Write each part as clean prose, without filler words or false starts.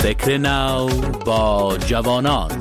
فکر نو با جوانان.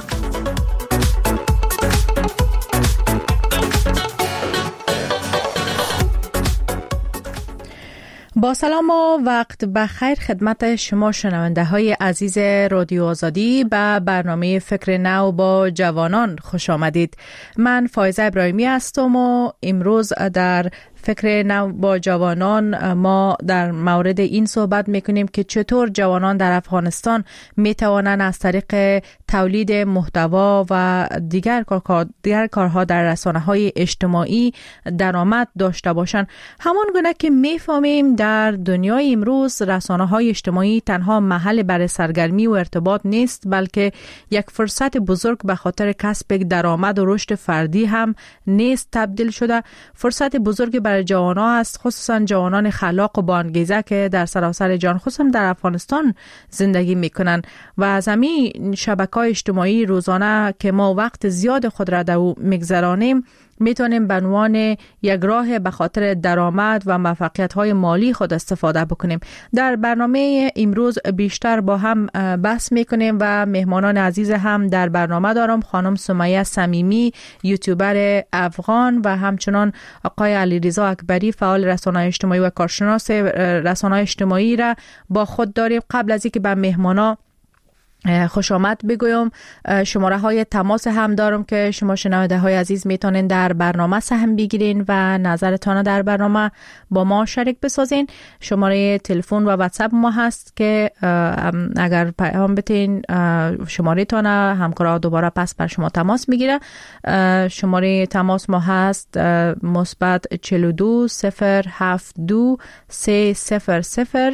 با سلام و وقت بخیر خدمت شما شنونده های عزیز رادیو آزادی به برنامه فکر نو با جوانان خوش آمدید. من فایزه ابراهیمی هستم و امروز در فکر نو با جوانان ما در مورد این صحبت میکنیم که چطور جوانان در افغانستان میتوانند از طریق تولید محتوا و دیگر کارها در رسانه‌های اجتماعی درآمد داشته باشند. همان گونه که میفهمیم در دنیای امروز رسانه‌های اجتماعی تنها محل برای سرگرمی و ارتباط نیست، بلکه یک فرصت بزرگ به خاطر کسب درآمد و رشد فردی هم نیست تبدیل شده. فرصت بزرگی برای جوانان است، خصوصا جوانان خلاق و باانگیزه که در سراسر جهان خصوصا در افغانستان زندگی میکنن و از همین شبکه‌های اجتماعی روزانه که ما وقت زیاد خود را در میگذرانیم میتونیم به عنوان یک راه به خاطر درآمد و موفقیت‌های مالی خود استفاده بکنیم. در برنامه امروز بیشتر با هم بحث میکنیم و مهمانان عزیز هم در برنامه دارم. خانم سمیه صمیمی، یوتیوبر افغان، و همچنان آقای علیرضا اکبری، فعال رسانه‌های اجتماعی و کارشناس رسانه‌های اجتماعی را با خود داریم. قبل از اینکه به مهمانا خوش آمد بگویم، شماره های تماس هم دارم که شما شنونده های عزیز میتونین در برنامه سهم بگیرین و نظرتان در برنامه با ما شریک بسازین. شماره تلفن و واتساپ ما هست که اگر پیام بتین شماره تان همکارا دوباره پس بر شما تماس میگیره. شماره تماس ما هست مثبت 42 072 300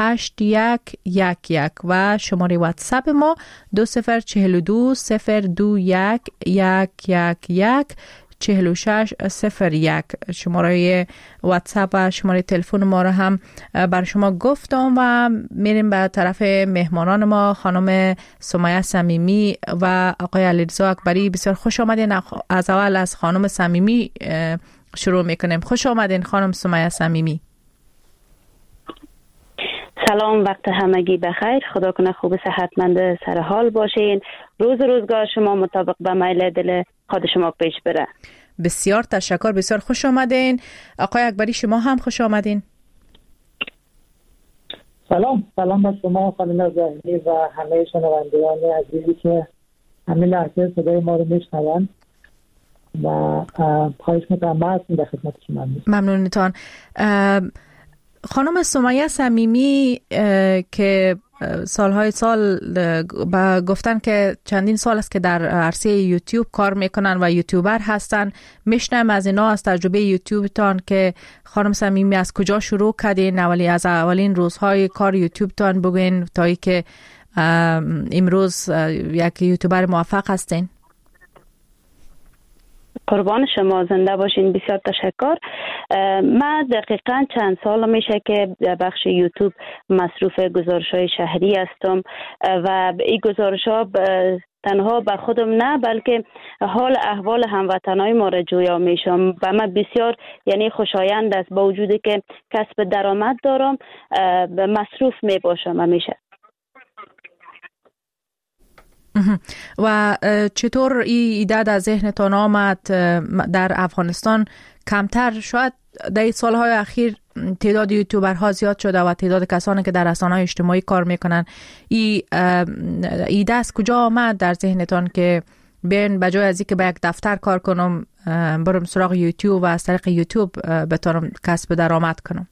8111 و شماره واتساپ ما 2042 021 111 4601. شماره واتساپ و شماره تلفن ما را هم بر شما گفتم و میریم به طرف مهمانان ما. خانم سمیه صمیمی و آقای علیرضا اکبری، بسیار خوش آمدین. از اول از خانم صمیمی شروع میکنیم. خوش آمدین خانم سمیه صمیمی. سلام، وقت همگی بخیر. خدا کنه خوب صحتمند سر حال باشین. روزگار شما مطابق به میل دل خود شما پیش بره. بسیار تشکر، بسیار خوش آمدین. آقای اکبری شما هم خوش آمدین. سلام به شما خانم زاهدی و همه شنوندگان عزیزی که همین لحظه صدای ما رو میشنون و خواهش می‌کنم در خدمت شما. ممنونتان. خانم سمیه صمیمی که سالهای سال گفتن که چندین سال است که در عرصه یوتیوب کار میکنن و یوتیوبر هستن، میشنم از اینا، از تجربه یوتیوب تان که خانم صمیمی از کجا شروع کردین، از اولین روزهای کار یوتیوب تان بگوین تا ای که امروز یک یوتیوبر موفق هستین. قربان شما، زنده باشین. بسیار تشکر. من دقیقاً چند سال میشه که در بخش یوتیوب مصروف گزارش‌های شهری هستم و این گزارش‌ها تنها به خودم نه بلکه حال احوال هموطنای ما را جویا میشم و من بسیار خوشایند است با وجودی که کسب درآمد دارم مصروف میباشم همیشه. و چطور این ایده در ذهنتان آمد در افغانستان کمتر؟ شاید در این سالهای اخیر تعداد یوتیوبرها زیاد شده و تعداد کسانی که در رسانه‌های اجتماعی کار میکنن. این ایده از کجا آمد در ذهنتان که بیاین بجای از اینکه به یک دفتر کار کنم برم سراغ یوتیوب و از طریق یوتیوب بتونم کسب درآمد کنم؟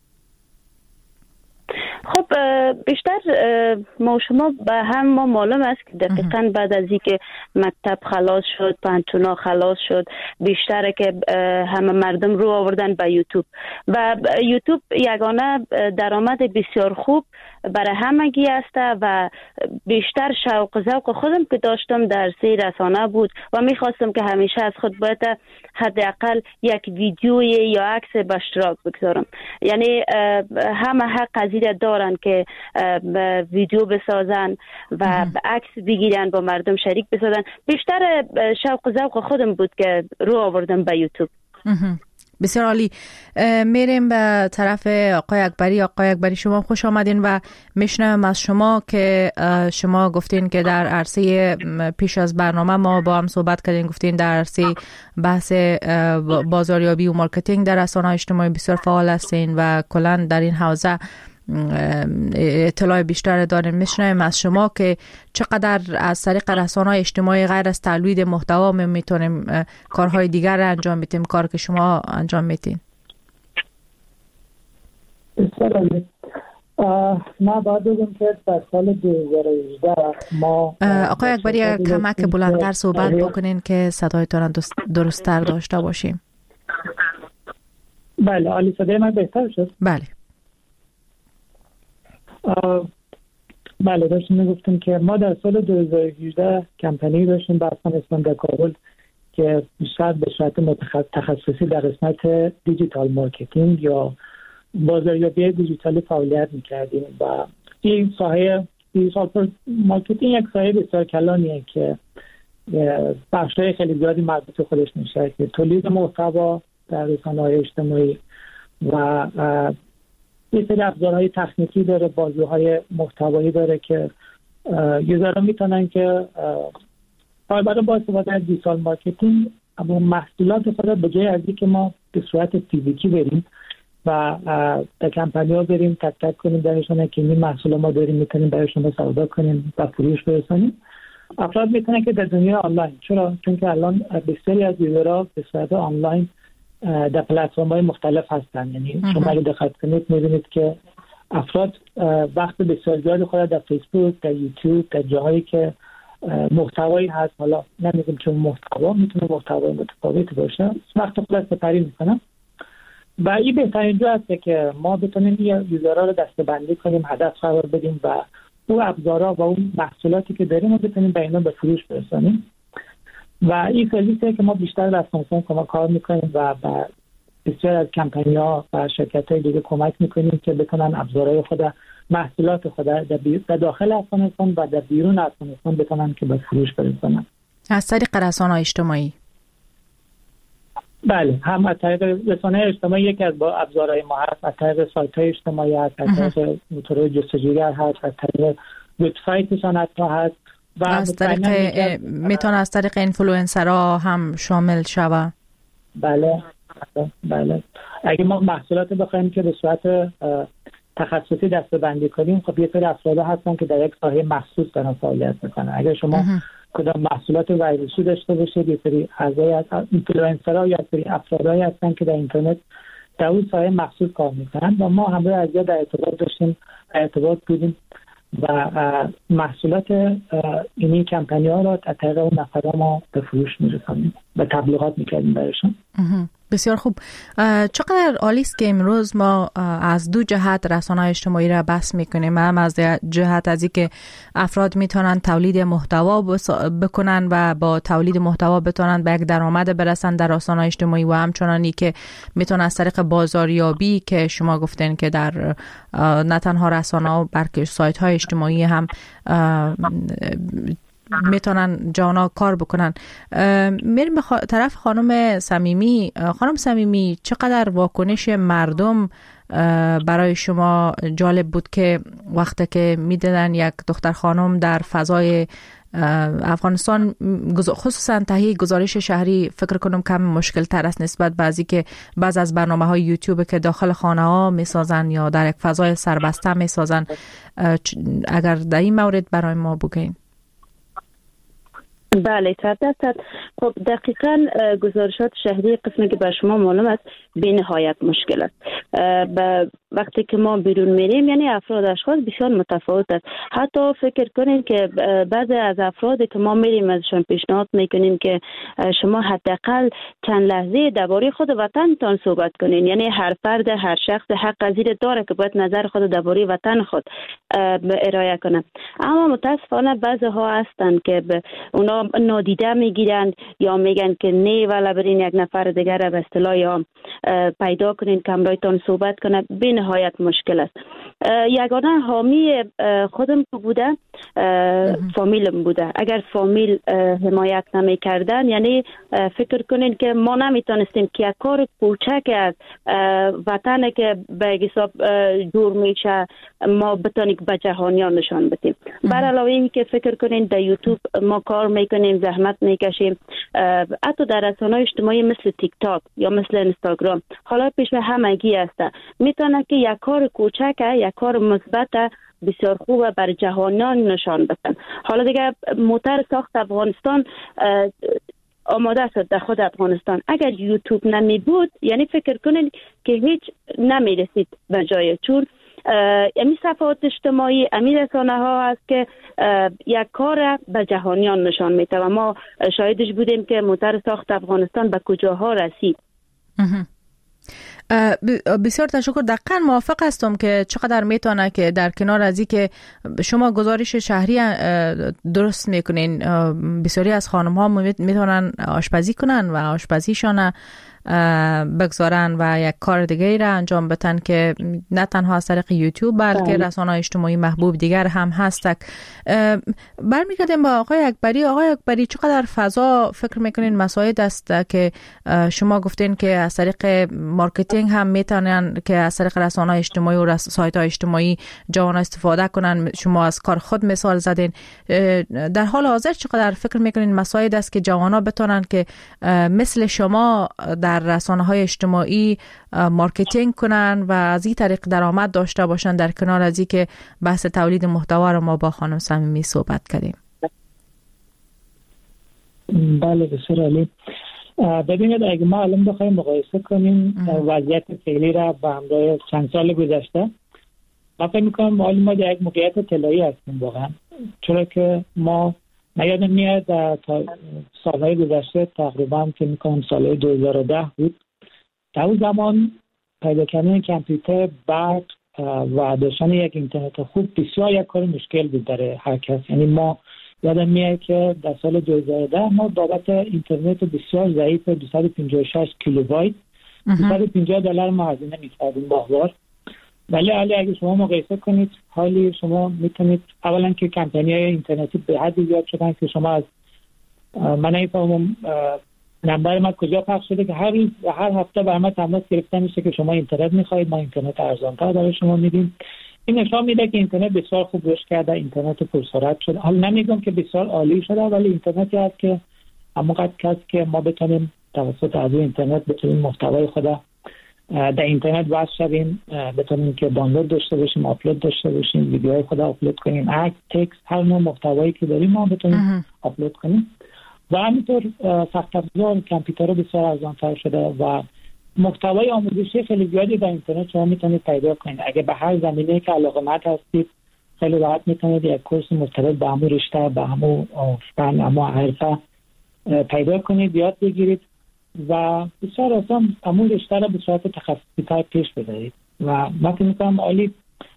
خب بیشتر ما شما به هم ما معلوم است که دقیقاً بعد از اینکه مکتب خلاص شد، پانتونا خلاص شد، بیشتر که همه مردم رو آوردن به یوتیوب و یوتیوب یگانه درآمد بسیار خوب برای همگی است و بیشتر شوق ذوق خودم که داشتم در سی رسانه بود و میخواستم که همیشه از خود باید حداقل یک ویدیوی یا عکس به اشتراک بگذارم. یعنی همه حق قضیه دارن که ویدیو بسازن و عکس بگیرن با مردم شریک بسازن. بیشتر شوق ذوق خودم بود که رو آوردم به یوتیوب. بسیار عالی. میریم به طرف آقای اکبری. آقای اکبری شما خوش آمدین و میشنوم از شما که شما گفتین که در عرصه پیش از برنامه ما با هم صحبت کردین، گفتین در عرصه بحث بازاریابی و مارکتینگ در رسانه‌های اجتماعی بسیار فعال هستین و کلا در این حوزه اطلاع بیشتر داریم. میشنویم از شما که چقدر از طریق رسانه‌های اجتماعی غیر از تولید محتوا میتونیم کارهای دیگر را انجام بدیم، کار که شما انجام میدین. ما باید بگیم که در سال 2018 ما آقای اکبری کمک بلندتر صحبت بکنین که صدایتان درست‌تر داشته باشیم. بله عالی. صدای من بهتر شد؟ بله. بله داشتیم میگفتیم که ما در سال 2018 کمپانی داشتیم با افغانستان در کابل که بیشتر به صورت تخصصی در قسمت دیجیتال مارکتینگ یا بازاریابی دیجیتالی فعالیت میکردیم و این ساحه دیجیتال مارکتینگ یک ساحه بسیار کلانیه که بخش‌های خیلی زیادی مربوط به خودش میشه که تولید محتوا در رسانه‌های اجتماعی و یه سری ابزارهای تکنیکی داره، بازوهای محتوایی داره که یوزرها میتونن که برای با استفاده از دیجیتال مارکتینگ اما محصولات خود به جای از اینکه ما به صورت فیزیکی بریم و به کمپانی‌ها بریم تک تک کنیم درشون که این محصول ما داریم میتونیم برای شما سودا کنیم و فروش برسونیم، افراد میتونن که در دنیای آنلاین، چون که الان بسیاری از یوزرها به صورت آنلاین در پلتفرم‌های مختلف هستن. یعنی شما اگه دقت کنید می‌بینید که افراد وقت بسیار زیادی خود در فیسبوک، در یوتیوب، در جاهایی که محتوایی هست، حالا نمیگم چون محتوا میتونه محتوای متفاوتی باشه، وقت خود سپری میکنن و این بهترین جا هست که ما بتونیم یوزرها رو دسته‌بندی کنیم، هدف قرار بدیم و اون ابزارها و اون محصولاتی که داریم رو بتونیم به اینا به فروش برسونیم. و این سرویسیه که ما بیشتر در افغانستان کار میکنیم و بسیار از کمپانی‌ها و شرکت‌های دیگه کمک میکنیم که بتونن ابزارهای خود، محصولات خود در داخل افغانستان و در بیرون افغانستان بتونن که به فروش برسونن. از طریق رسانه‌های اجتماعی؟ بله، هم از طریق رسانه‌های اجتماعی یکی از ابزارهای ما هست، از طریق سایت‌های اجتماعی هست، از طریق موتورهای جستجویی هست، از طریق وبسایتشان حتی هست و از طریق میتونه از طریق اینفلوئنسرها هم شامل شوه. بله. اگه ما محصولات بخوایم که به صورت تخصصی دسته‌بندی کنیم، خب یه سری افراد هستن که در یک ساحه مخصوص دارن فعالیت میکنن. اگر شما کدام محصولات ویروسی داشته باشید، یه سری اعضای از اینفلوئنسرها یا سری افرادی هستن که در اینترنت در اون ساحه مخصوص کار میکنن و ما همه از در ارتباط بودیم و محصولات اینی کمپانی‌ها را از طریق اون نفرها ما به فروش می‌رسانیم و تبلیغات می‌کردیم برایشون. بسیار خوب. چقدر عالی است که امروز ما از دو جهت رسانه‌های اجتماعی را بحث می‌کنیم، هم از جهت از اینکه افراد میتونن تولید محتوا بکنن و با تولید محتوا بتونن به یک درآمد برسن در رسانه‌های اجتماعی و همچنانی که میتونن از طریق بازاریابی که شما گفتین که در نه تنها رسانه‌ها بلکه سایت‌های اجتماعی هم میتونن جانا کار بکنن. میریم به طرف خانم صمیمی. خانم صمیمی، چقدر واکنش مردم برای شما جالب بود که وقتی که میدیدن یک دختر خانم در فضای افغانستان، خصوصا تهیه گزارش شهری، فکر کنم کم مشکل تر است نسبت به ازی که بعض از برنامه‌های یوتیوب که داخل خانه ها میسازن یا در یک فضای سربسته میسازن، اگر در این مورد برای ما بگین. بله، 100%. خب دقیقاً گزارشات شهری قسمی که بر شما معلوم است بی نهایت مشکل است. وقتی که ما بیرون میریم، یعنی افراد اشخاص بسیار متفاوت است. حتی فکر کنین که بعضی از افرادی که ما میریم ازشان پیشنهاد میکنیم که شما حداقل چند لحظه درباره خود وطنتان صحبت کنین، یعنی هر فرد، هر شخص حق از این داره که باید نظر خود درباره وطن خود ارائه کنه. اما متاسفانه بعضی ها هستن که اونا یا نادیده میگیرند یا میگن که نه ولی برین یک نفر دیگر به اصطلاح یا پیدا کنین که همراهتان صحبت کنه، به نهایت مشکل است. یگانه حامی خودم بوده، فامیلم بوده. اگر فامیل حمایت نمی کردن، یعنی فکر کنین که ما نمیتونستیم که یک کار کوچک از وطن که به حساب دور میشه ما بتونیم به جهانیان نشان بدیم. بر علاوه این که فکر کنین در یوتیوب ما کار میکنیم، زحمت میکشیم، حتی در رسانه‌های اجتماعی مثل تیک تاک یا مثل اینستاگرام حالا پیش همگی است، میتونه که یک کار کوچک، یک کار مثبت بسیار خوب بر جهانیان نشان بدن. حالا دیگه موتر ساخت افغانستان آماده شد در خود افغانستان. اگر یوتیوب نمی بود، یعنی فکر کنین که هیچ نمی رسید به جای، چون امی صفحات اجتماعی، امی رسانه ها هست که یک کار به جهانیان نشان میده و ما شاهدش بودیم که موتر ساخت افغانستان به کجاها رسید. بسیار تشکر. دقیقاً موافق هستم که چقدر میتونه که در کنار از این که شما گزارش شهری درست میکنین، بسیاری از خانم ها میتونن آشپزی کنن و آشپزیشان بگذارن و یک کار دیگری را انجام بدن که نه تنها از طریق یوتیوب بلکه رسانه‌های اجتماعی محبوب دیگر هم هست. برمیگردیم با آقای اکبری. آقای اکبری، چقدر فضا فکر میکنین مساعد است که شما گفتین که از طریق مارکتینگ هم میتونن که از طریق رسانه‌های اجتماعی و سایت‌های اجتماعی جوانان استفاده کنن؟ شما از کار خود مثال زدین. در حال حاضر چقدر فکر میکنین مساعد است که جوانان بتونن که مثل شما در رسانه‌های اجتماعی مارکتینگ کنن و از این طریق درآمد داشته باشن، در کنار از این که بحث تولید محتوا رو ما با خانم صمیمی صحبت کردیم؟ بله، بسیار عالی. ببینید، اگه ما الان بخوایم مقایسه کنیم وضعیت فعلی را با همراه چند سال گذشته، من فکر می‌کنم ما در یک موقعیت طلایی هستیم واقعا، چرا که ما یادم میاد در سالهای گذشته تقریبا که میکنم سالهای 2010 بود، در اون زمان پیدا کردن کامپیوتر، برق و داشتن یک اینترنت خوب بسیار یک کار مشکل بود برای هر کس. یعنی ما یادم میاد که در سال 2010 ما بابت اینترنت بسیار ضعیف 256 کیلوبایت $250 ما هزینه میکردیم ماهوار. ولی اگه شما مقایسه کنید، حالی شما میتونید اولا که کمپانی‌های اینترنتی به حدی زیاد شدن که شما از من نمی‌فهمم نمبر ما کجا پخش شده که هر هفته برای ما تماس گرفته میشه که شما اینترنت می‌خواید، ما اینترنت ارزان‌تر برای شما میدیم. این نشان میده که اینترنت بسیار خوب رشد کرده، اینترنت پرسرعت شده. حالا نمیگم که بسیار عالی شده، ولی اینترنتی هست که همونقدر که ما بتونیم توسط از اینترنت بتونیم محتوای خود در اینترنت واسه شویم، بتونیم که دانلود داشته باشیم، آپلود داشته باشیم، ویدیوهای خود آپلود کنیم، عکس، تکست، هر نوع محتوایی که داریم ما بتونیم آپلود کنیم. و همینطور سخت افزار کامپیوتر بسیار ارزان‌تر شده و محتوای آموزشی خیلی زیادی در اینترنت شما میتونید پیدا کنید. اگه به هر زمینه‌ای که علاقه‌مند هستید خیلی راحت میتونید یک کورس مرتبط به همون رشته، به همون فن، همون حرفه پیدا کنید، یاد بگیرید و بسیار آسان همون رشته را به صورت تخصصی‌تر پیش ببرید. و من فکر می‌کنم عالی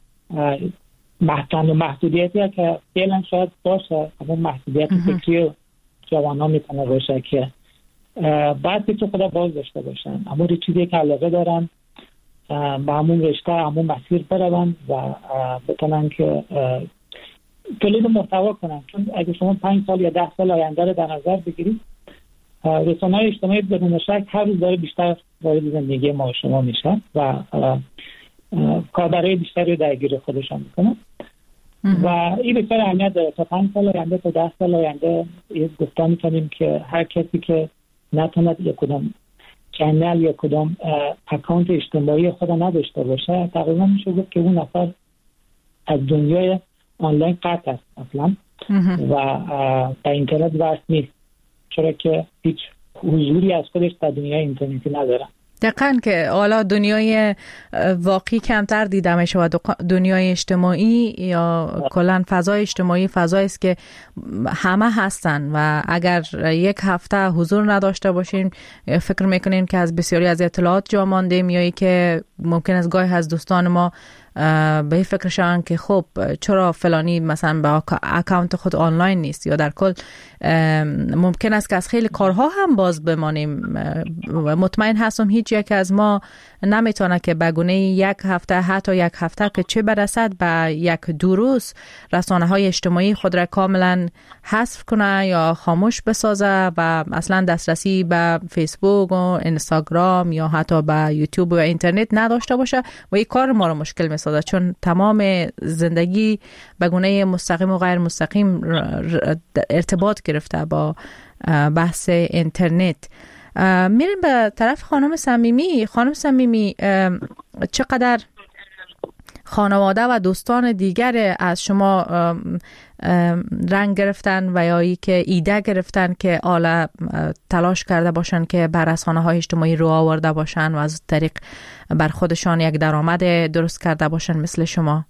محدودیتی که فعلا شاید باشه، همون محدودیت فکری جوانان میتونه باشه که بعد که خدا باز داشته باشن، همون چیزی که علاقه دارن به همون رشته، همون مسیر برون و بتونن که تولید محتوا کنن. چون اگه شما 5 سال یا 10 سال آینده رو در نظر بگیرید، رسانه‌های اجتماعی بدون شک هر روز داره بیشتر وارد زندگی ما شما میشه و کاربرای بیشتری درگیر خودشان میکنن و این بسیار اهمیت داره. تا 5 سال آینده، تا 10 سال آینده گفته میکنیم که هر کسی که نتوند یک کدام چنل یا کدام اکانت اجتماعی خود نداشته باشه، تقریبا میشه گفت که اون نفر از دنیای آنلاین قطع است اصلا و در اینترنت وصل نیست، چرا که هیچ حضوری از خودش در دنیای اینترنتی نداره. دقیقاً که حالا دنیای واقعی کمتر دیده میشه و دنیای اجتماعی یا کلاً فضای اجتماعی فضایی است که همه هستن و اگر یک هفته حضور نداشته باشیم فکر میکنیم که از بسیاری از اطلاعات جا ماندیم یا ای که ممکن است گاهی از دوستان ما به فکر شوند که خب چرا فلانی مثلا با اکانت خود آنلاین نیست، یا در کل ممکن است که از خیلی کارها هم باز بمانیم. مطمئن هستم هیچ یک از ما نمیتونه که بگونه یک هفته، حتی یک هفته که چه برسد به یک دو روز رسانه‌های اجتماعی خود را کاملا حذف کنه یا خاموش بسازه و اصلا دسترسی به فیسبوک و اینستاگرام یا حتی به یوتیوب و اینترنت نداشته باشه و این کار ما رو مشکل میسازه، چون تمام زندگی به گونه مستقیم و غیر مستقیم ارتباط گرفته با بحث اینترنت. میریم به طرف خانم صمیمی. خانم صمیمی، چقدر خانواده و دوستان دیگر از شما رنگ گرفتن و یا ای که ایده گرفتن که حالا تلاش کرده باشن که بر رسانه‌های اجتماعی رو آورده باشن و از طریق بر خودشان یک درآمد درست کرده باشن مثل شما؟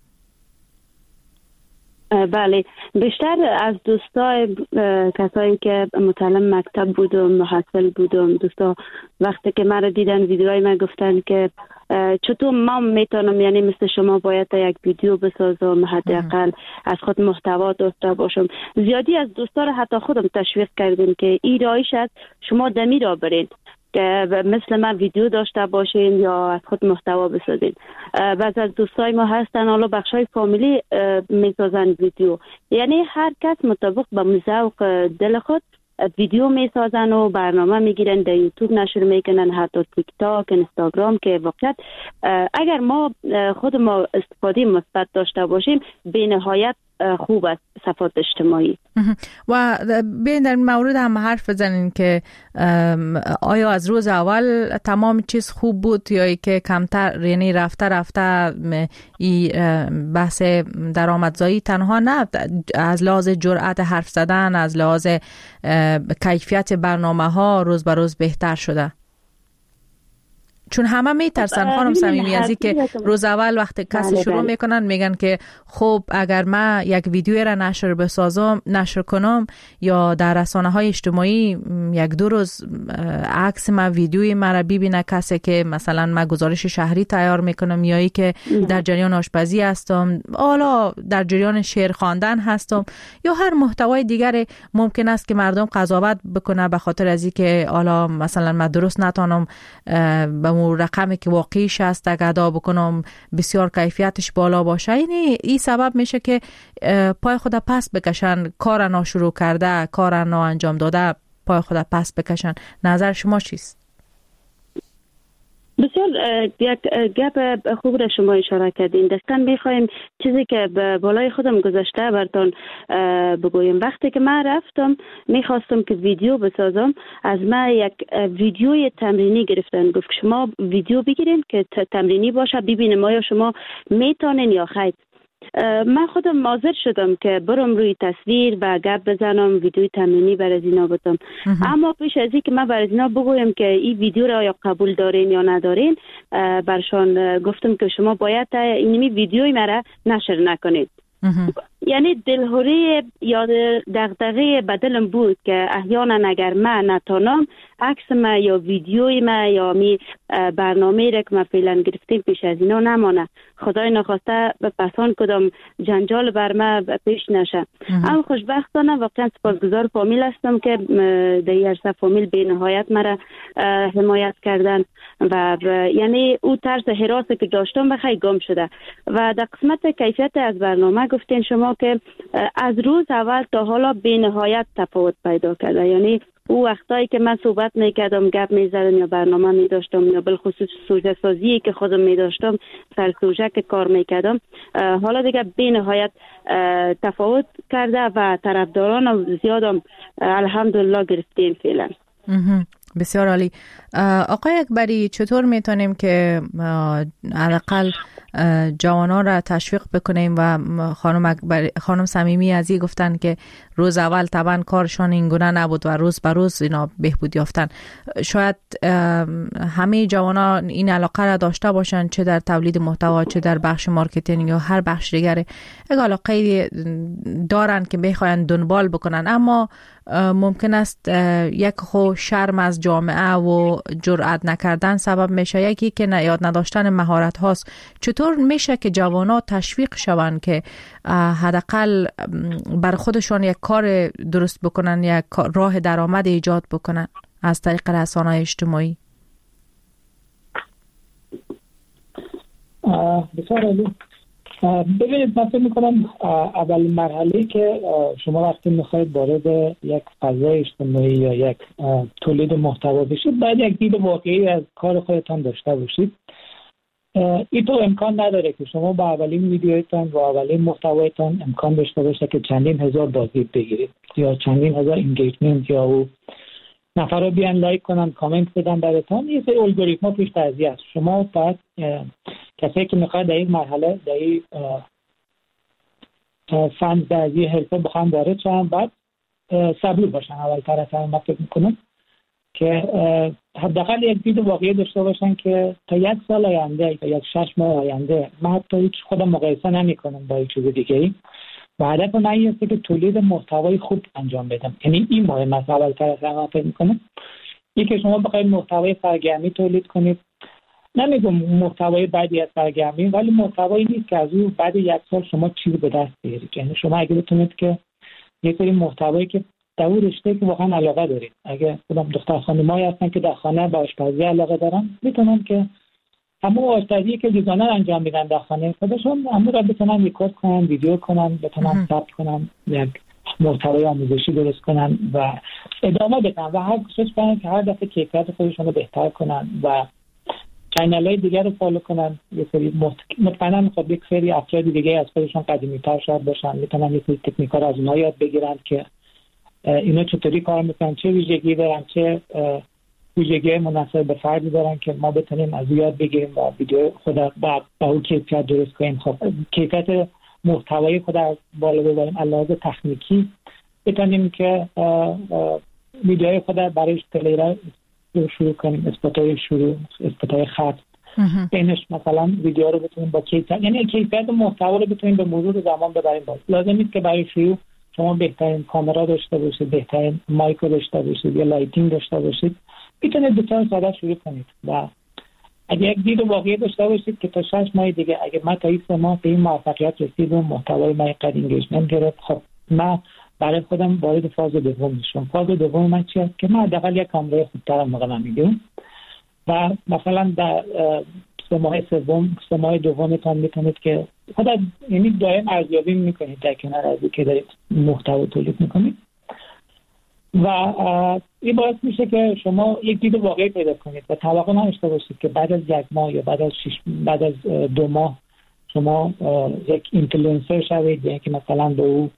بله، بیشتر از دوستای کسایی که متعلم مکتب بودم، محصل بودم، دوستا وقتی که مرا دیدن ویدیوهای من گفتن که چطور ما میتونم، یعنی مثل شما باید یک ویدیو بسازم، حداقل از خود محتوا داشته باشم. زیادی از دوستا رو حتی خودم تشویق کردیم که این راهش است، شما دمی را برین که مثل من ویدیو داشته باشین یا از خود محتوا بسازین. بعض از دوستای ما هستن حالا بخشای فامیلی میسازن ویدیو، یعنی هر کس مطابق به ذوق دل خود ویدیو میسازن و برنامه میگیرن، در یوتیوب نشر میکنن، حتی تیک تاک، اینستاگرام، که واقعا اگر ما خود ما استفاده مثبت داشته باشیم به نهایت خوب است صفحات اجتماعی. و بیاین در مورد هم حرف بزنین که آیا از روز اول تمام چیز خوب بود یا که کمتر، یعنی رفته این بحث درآمدزایی تنها نه، از لحاظ جرأت حرف زدن، از لحاظ کیفیت برنامه ها روز به روز بهتر شده؟ چون همه میترسن خانم صمیمی از این که روز اول وقتی کسی شروع میکنن میگن که خب اگر من یک ویدیو را نشر کنم یا در رسانه‌های اجتماعی یک دو روز عکس ما ویدیوی مرا ببینه کسی که مثلا من گزارش شهری تیار میکنم یا ای که در جریان آشپزی هستم، حالا در جریان شعر خواندن هستم یا هر محتوای دیگر، ممکن است که مردم قضاوت بکنه به خاطر از این که حالا مثلا من درست نتونم به رقمی که واقعیش هست ادا بکنم، بسیار کیفیتش بالا باشه. این سبب میشه که پای خود پس بکشن، کار ناشروع کرده، کار نا انجام داده پای خود پس بکشن. نظر شما چیست؟ بسیار یک گپ خوب را شما اشاره کردین. دقیقاً میخوایم چیزی که به بالای خودم گذاشته براتون بگویم. وقتی که من رفتم میخواستم که ویدیو بسازم، از من یک ویدیوی تمرینی گرفتن، گفت شما ویدیو بگیرین که تمرینی باشه، ببینیم آیا شما میتونین یا خیر. من خودم حاضر شدم که برم روی تصویر و گپ بزنم، ویدیوی تمرینی برای اینا بدم. اما پیش از این که من برای اینا بگویم که این ویدیو را یا قبول دارین یا ندارین، برشان گفتم که شما باید اینمی ویدیوی مرا نشر نکنید. یعنی دلهوری یا دغدغه بدلم بود که احیانا اگر من نتونم عکس ما یا ویدیوی ما یا می برنامه را که ما فعلا گرفتیم پیش از اینا نمانه، خدای نخواسته به پسان کدام جنجال بر ما پیش نشه. اما خوشبختانه واقعا سپاسگزار فامیل هستم که در عرصه فامیل به نهایت مرا حمایت کردن و یعنی او طرز حراسی که داشتم بخیر گم شده. و در قسمت کیفیت از برنامه گفتین شما که از روز اول تا حالا به نهایت تفاوت پیدا کرده. یعنی او وقتایی که من صحبت میکردم، گپ میزدم یا برنامه میداشتم یا بالخصوص سوژه سازی که خودم میداشتم، سر سوژه که کار میکردم، حالا دیگه به نهایت تفاوت کرده و طرفداران زیادم الحمدلله گرفتیم فعلا. بسیار عالی. آقای اکبری، چطور میتونیم که حداقل جوانان را تشویق بکنیم؟ و خانم صمیمی ازی گفتن که روز اول طبعا کارشان اینگونه نبود و روز به روز اینا بهبود یافتن. شاید همه جوانان این علاقه را داشته باشن، چه در تولید محتوا، چه در بخش مارکتینگ یا هر بخش دیگری، یک علاقه دارن که بخواین دنبال بکنن، اما ممکن است یک خو شرم از از جامعه و جرأت نکردن سبب میشه، یکی که یاد نداشتن مهارت هاست. چطور میشه که جوانان تشویق شوند که حداقل بر خودشان یک کار درست بکنن، یک راه درآمد ایجاد بکنن از طریق رسانه‌های اجتماعی؟ بسیار عالی. ببینید، من فکر میکنم اولین مرحله که شما وقتی میخواید وارد یک فضای اجتماعی یا یک تولید محتوا بشید، باید یک دید واقعی از کار خودتان داشته باشید. این تو امکان نداره که شما با اولین ویدیویتان و اولین محتوایتان امکان داشته باشه که چندین هزار بازدید بگیرید یا چندین هزار انگیجمنت یا او نفرها بیان لایک کنن، کامنت بدن براتون. یه سری الگوریتم‌ها توش قضیه است. شما باید کسایی که میخواد در این مرحله در این فن در این حرفه بخوان وارد شن، باید صبور باشن. اولتر از همه من فکر میکنم که حداقل یک دید واقعی داشته باشن که تا 1 سال آینده یا 6 ماه آینده من حتی هیچ خودم مقایسه نمیکنم با هیچ چیز دیگه‌ای و هدف من این است که تولید محتوای خوب انجام بدم. یعنی این مهم است. اولتر از همه فکر میکنم این که شما بخواید محتوای سرگرمی تولید کنید، نمیگم محتوای بعدی از سرگرمی، ولی محتوایی نیست که از اون بعد 1 سال شما چیزی به دست بیارید. یعنی شما اگه بتونید که یک سری محتوایی که در اون رشته که واقعا علاقه دارید، اگه خودم دختر خانمایی هستن که در خانه به آشپزی علاقه دارن، میتونن که همون آشپزی که روزانه انجام میدن در خانه خودشون همون رو بتونن ریکورد کنن، ویدیو کنن، بتونن ثبت کنن، یک محتوای آموزشی درست کنن و ادامه بدن و هر کوشش کنن که هر دفعه کیفیت خودشون رو بهتر کنن و چینل‌های دیگر رو فالو کنن. یه سری مطمئنا خب یک سری افراد دیگه از خودشون قدیمی‌تر شاید باشن، میتونن یه سری تکنیک‌ها رو از اونها یاد بگیرن که اینا چطوری کار میکنن، چه ویژگی دارن، چه ویژگی مناسب به فردی دارن که ما بتونیم از یاد بگیریم و ویدیو خود با اون کیفیت درست کنیم. خب کیفیت محتوای خود از بالا ببریم، علاوه تکنیکی بتونیم که ویدیوهای خود برای پلیرها شروع کنیم، اسپات‌های خط بینش مثلا ویدیو رو بتونیم با کیفیت، یعنی کیفیت محتوا رو بتونیم به مرور زمان ببریم بالا. لازم نیست که برای شروع شما بهترین کامera داشته باشید، بهترین مایک داشته باشید یا لایتینگ داشته باشید. میتونید بسیار ساده شروع کنید و اگه یک دید واقعی داشته باشید که تا 6 ماه دیگه اگه من تا 3 ماه به این موفقیت رسیدم، محتوای من قد انگیجمنت گرفت، خب من برای خودم وارد فاز دوم میشم. فاز دوم من چیه؟ که من حداقل یک کامرای خوبتر موقع میگیرم و مثلا در 3 ماه دومتون میتونید که خودت یعنی دائم ارزیابی میکنید در کنار از اینکه دارید محتوا تولید میکنید و این باعث میشه که شما یک دید واقعی پیدا کنید و توقع نداشته باشید که بعد از 1 ماه یا بعد از 2 ماه شما یک اینفلوئنسر شوید، یعنی که مثلا به او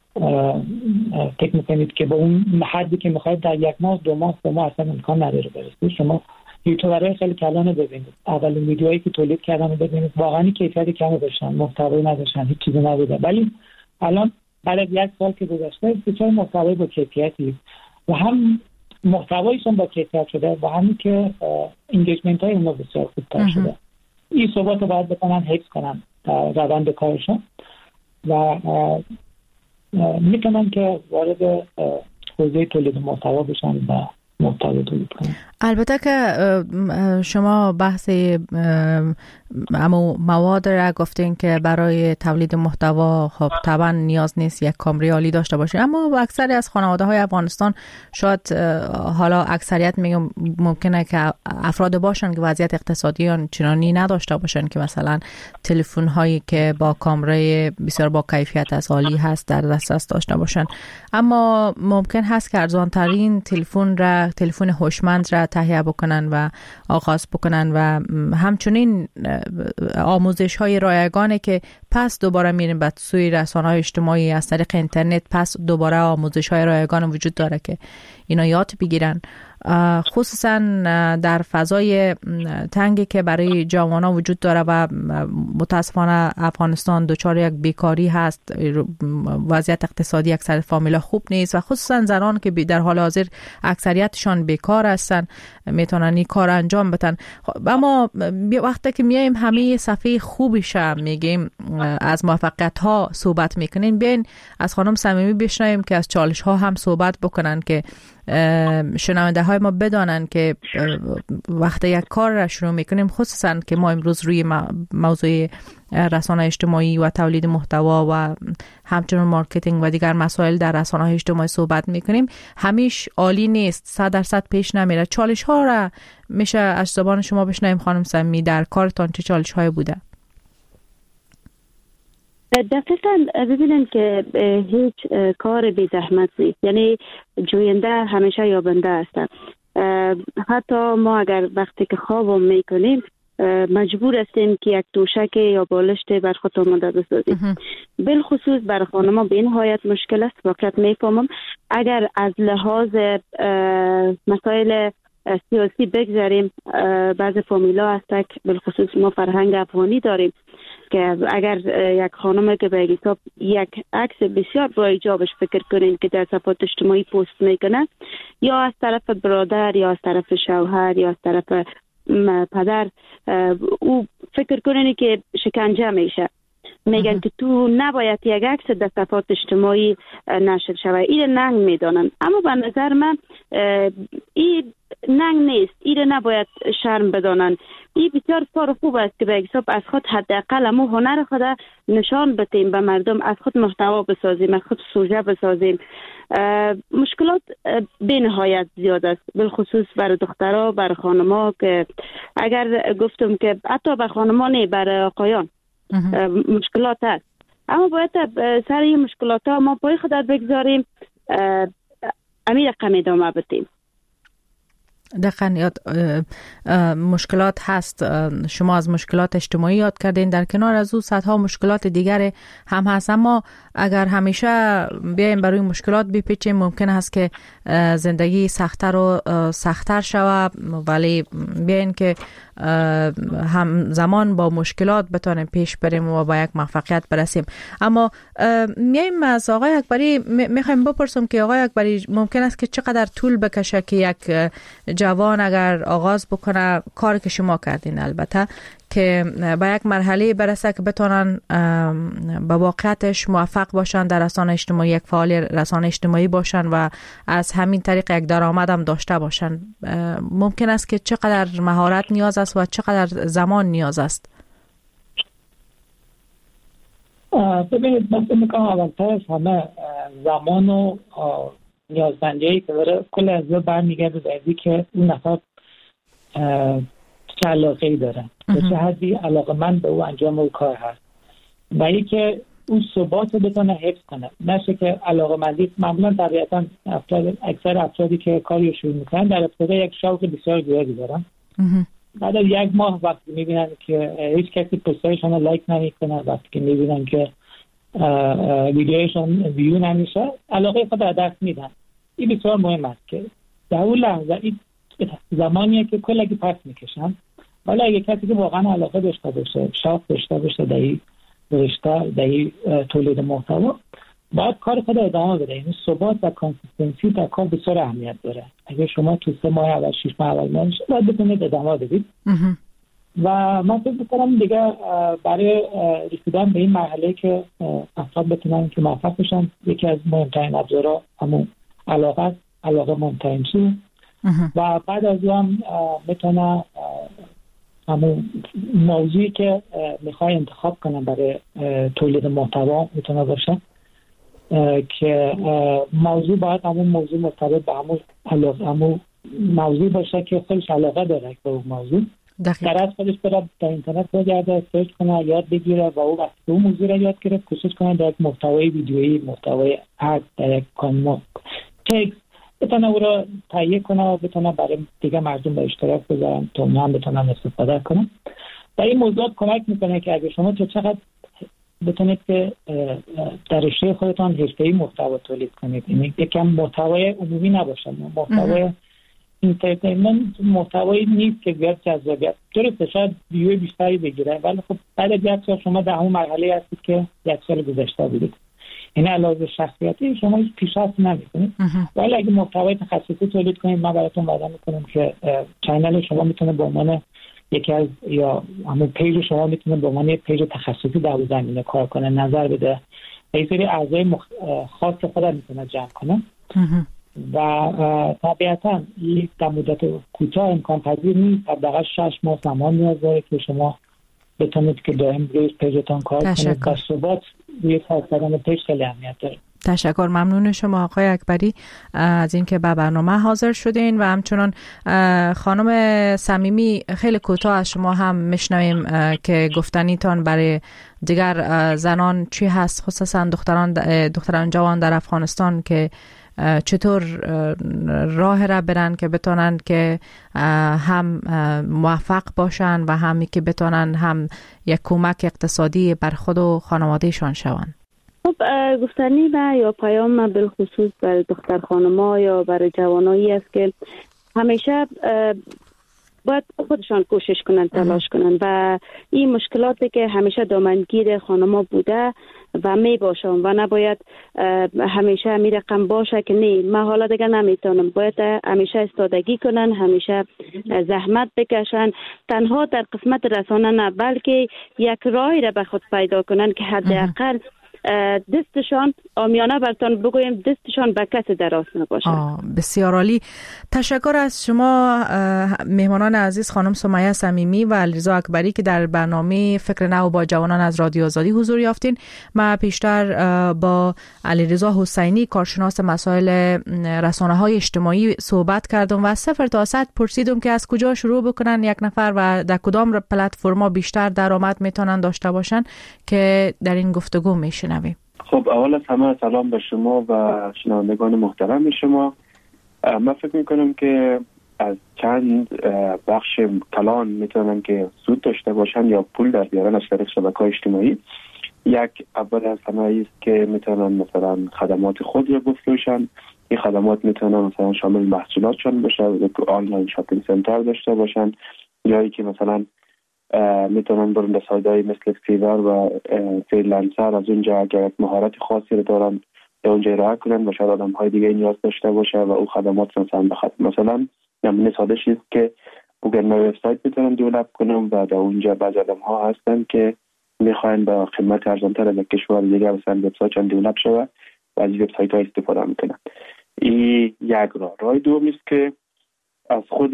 فکر میکنید که به اون حدی که میخواید در 1 ماه 2 ماه 3 ماه اصلا امکان نداره برسید. شما یوتیوبرهای خیلی کلان ببینید، اولین ویدیوهایی که تولید کردن رو ببینید، واقعا کیفیت کمی داشتن، محتوایی نداشتن، هیچ چیزی نبوده، ولی الان بعد از 1 سال که گذشته بسیار محتوای با کیفیتی و هم محتوایشون با کیفیت شده و همین که انگیجمنت های اونها بسیار خوبتر شده. این ثبات رو باید بکنن، حفظ کنن روند کارشون و میتونن که وارد حوزه تولید محتوا بشن و محتوا تولید کنن. البته که شما بحث مواد را گفتین که برای تولید محتوا خب طبعا نیاز نیست یک کامری عالی داشته باشه، اما اکثری از خانواده های افغانستان شاید حالا اکثریت میگم ممکنه که افراد باشن که وضعیت اقتصادی چنانی نداشته باشن که مثلا تلفن هایی که با کامرای بسیار با کیفیت از عالی هست در دسترس داشته باشن، اما ممکن هست که ارزان ترین تلفن هوشمند را تهیه بکنن و آغاز بکنن و همچنین آموزش های رایگانه که پس دوباره میریم به سوی رسانه‌های اجتماعی از طریق اینترنت، پس دوباره آموزش های رایگان وجود داره که اینا یاد بگیرن، خصوصا در فضای تنگی که برای جوانان وجود داره و متاسفانه افغانستان دچار یک بیکاری هست، وضعیت اقتصادی اکثر فامیلا خوب نیست و خصوصا زنان که در حال حاضر اکثریتشان بیکار هستن میتونن این کار انجام بدن. اما وقتی که میایم همه صفحه خوبش میگیم، از موفقیت ها صحبت میکنین، بیاین از خانم صمیمی بشنویم که از چالش ها هم صحبت بکنن که شنونده های ما بدانن که وقتی یک کار را شروع میکنیم، خصوصا که ما امروز روی موضوع رسانه اجتماعی و تولید محتوا و همچنین مارکتینگ و دیگر مسائل در رسانه اجتماعی صحبت میکنیم، همیش عالی نیست، 100% پیش نمیره. چالش ها را میشه از زبان شما بشنویم خانم سمی؟ در کارتان چه چالش های بوده؟ دقیقاً ببینن که هیچ کار بی زحمت نیست، یعنی جوینده همیشه یابنده هستن. حتی ما اگر وقتی که خوابم میکنیم مجبور هستیم که یک توشک یا بالشت بر خود آماده بسازیم. بالخصوص برای خانم‌ها به این نهایت مشکل است. واقعا میفهمم اگر از لحاظ مسائل سیاسی بگذاریم، بعض فامیلا هست که بالخصوص ما فرهنگ افغانی داریم که اگر یک خانم که به حساب یک عکس بسیار با ایجابش فکر کنین که در صفحات اجتماعی پست میکنه، یا از طرف برادر یا از طرف شوهر یا از طرف پدر، او فکر کنین که شکنجه میشه، میگن که تو نباید یک عکس در صفحات اجتماعی نشر شود. این ننگ میدانن، اما به نظر من این ننگ نیست، این نباید شرم بدانن. این بسیار کار خوب است که به حساب از خود حداقل ما هنر خود نشان بدیم به مردم، از خود محتوا بسازیم، از خود سوژه بسازیم. مشکلات به نهایت زیاد است، بالخصوص برای دخترها، برای خانم‌ها، که اگر گفتم که حتی برای خانم‌ها نه، برای آقایان مشکلات هست، اما باید سر این مشکلات ها ما پای خود بگذاریم، امیر رقم ادامه بدیم. دقیقاً مشکلات هست. شما از مشکلات اجتماعی یاد کردین، در کنار از او صدها مشکلات دیگر هم هست، اما اگر همیشه بیایم برای مشکلات بپیچیم ممکن است که زندگی سخت‌تر و سخت‌تر شود، ولی بیاین که همزمان با مشکلات بتونیم پیش بریم و با یک موفقیت برسیم. اما میایم از آقای اکبری، میخوایم بپرسم که آقای اکبری ممکن است که چقدر طول بکشه که یک جوان اگر آغاز بکنه کاری که شما کردین، البته که به یک مرحله برسه که بتونن به واقعیتش موفق باشن در رسانه اجتماعی، یک فعال رسانه اجتماعی باشن و از همین طریق یک درآمد هم داشته باشن، ممکن است که چقدر مهارت نیاز است و چقدر زمان نیاز است؟ ببینید من فکر می‌کنم اولتر از همه زمان و نیازمندی که داره کل از برمیگرده به اینکه که اون نفر چه علاقه‌ای داره، به چه حدی علاقه‌مند به او انجام او کار هست و اینکه اون ثبات رو بتونه حفظ کنه، نشه که علاقه‌مندی معمولا طبیعتاً اکثر افرادی که کاری شروع میکنن در ابتدا یک شوق بسیار زیادی دارن، بعد از یک ماه وقتی میبینن که هیچ کسی پستایشون رو لایک نمیکنه، وقتی که میبینن که ویدیوشون ویو نمیشه، علاقه خود از دست میدن. این بسیار مهم است که در اون لحظه این زمانیه که کلگی پس میکشن، ولی اگه کسی که واقعا علاقه داشته باشه، شوق داشته باشه در این رشته، در این تولید محتوا، باید کار خود ادامه بده. این ثبات و کانسیستنسی در کار بسیار اهمیت داره. اگه شما تو 3 ماه اول 6 ماه اول نمیشه، باید بتونید ادامه بدید. و من فکر می‌کنم دیگه برای رسیدن به این مرحله که افراد بتونن که موفق بشن، یکی از مهمترین ابزارها همون علاقه مهمترین چیه و بعد از اون هم بتونن همون موضوعی که میخوای انتخاب کنن برای تولید محتوا میتونه باشه که موضوع باید همون موضوع مرتبط به همون موضوع باشه که خودش علاقه داره به اون موضوع. در از خودش برای در اینترنت بگرده، سرچ کنه، یاد بگیره و او وقتی اون موضوع را یاد گرفت کوشش کنه در یک محتوای ویدیویی، محتوای عکس، در یک تکست بتونه او را تهیه کنه و بتونه برای دیگه مردم به اشتراک بذارن تا اونها هم بتونن استفاده کنن. و این موضوع کمک میکنه که اگه شما چقدر بتونید که در رشته خودتان حرفه‌ای محتوا تولید کنید، یعنی یکم محتوای عمومی نباشه، محتوای اینترتینمنت محتوایی نیست که زیاد جذابیت درسته، شاید ویو بیشتری بگیره، ولی خب بعد از یک سال شما در اون مرحله هستید که یک سال گذشته بودید، این علاوه شخصیتی شما هیچ پیشرفت نمی‌کنید. ولی اگه محتوای تخصصی تولید کنید، من براتون وعده می‌کنم که چنل شما میتونه به عنوان یکی از یا همون پیج شما میتونه به عنوان یک پیج تخصصی در اون زمینه کار کنه، نظر بده، یه سری اعضای خاص خودت میتونه جمع کنه و طبیعتا این در مدت کوتاه امکان پذیر نیست. حداقل 6 ماه زمان نیاز داره که شما بتونید که دائم روی پیجتان کار کنید و ثبات روی فرستادن پیج خیلی اهمیت داره. تشکر، ممنون شما آقای اکبری از اینکه به برنامه حاضر شدین و همچنان خانم صمیمی خیلی کوتاه از شما هم میشنویم که گفتنیتان برای دیگر زنان چی هست، خصوصا دختران جوان در افغانستان که چطور راه را برن که بتونن که هم موفق باشن و همی که بتونن هم یک کمک اقتصادی بر خود و خانوادهشان شوند. خب گفتنی و یا پیام بالخصوص برای دختر خانم‌ها یا برای جوانایی است که همیشه باید خودشان کوشش کنن، تلاش کنن و این مشکلاتی که همیشه دامنگیر خانم‌ها بوده و می باشن و نباید همیشه می رقم باشه که نه من حالا دیگه نمیتونم، باید همیشه استادگی کنن، همیشه زحمت بکشن، تنها در قسمت رسانه نه بلکه یک راهی را به خود پیدا کنن که حداقل دستشان آمیانه برتان بگویم دستشان به کسی دراز نباشه. بسیار عالی. تشکر از شما مهمانان عزیز خانم سمیه صمیمی و علیرضا اکبری که در برنامه فکر نو با جوانان از رادیو آزادی حضور یافتین. ما پیشتر با علیرضا حسینی کارشناس مسائل رسانه‌های اجتماعی صحبت کردم و 0 تا 100 پرسیدم که از کجا شروع بکنن یک نفر و در کدام پلتفرما بیشتر درآمد میتونن داشته باشن که در این گفتگو میشن. خب اول از همه سلام به شما و شنوندگان محترم شما. من فکر میکنم که از چند بخش کلان میتونن که سود داشته باشن یا پول در بیارن از طریق شبکه‌های اجتماعی. یک اول از همه است که میتونن مثلا خدمات خود رو بفروشن. این خدمات میتونن مثلا شامل محصولاتشون باشه، آنلاین شاپینگ سنتر داشته باشن، یا که مثلا میتونن برن به سایت‌های مثل فیور و فریلنسر از اونجا اگر مهارت خاصی رو دارن به اونجا ارائه کنن و شاید آدم‌های دیگه نیاز داشته باشه و او خدمات مثلا بخواد. مثلا نمونه ساده چیز که گوگل وب سایت میتونن دیولپ کنن و در اونجا بعضی آدم‌ها هستن که میخواین با قیمت ارزان‌تر از کشور دیگه مثلا وب سایتشون دیولپ شه و از وب سایت‌ها استفاده میکنن. این یک راه دوم است که از خود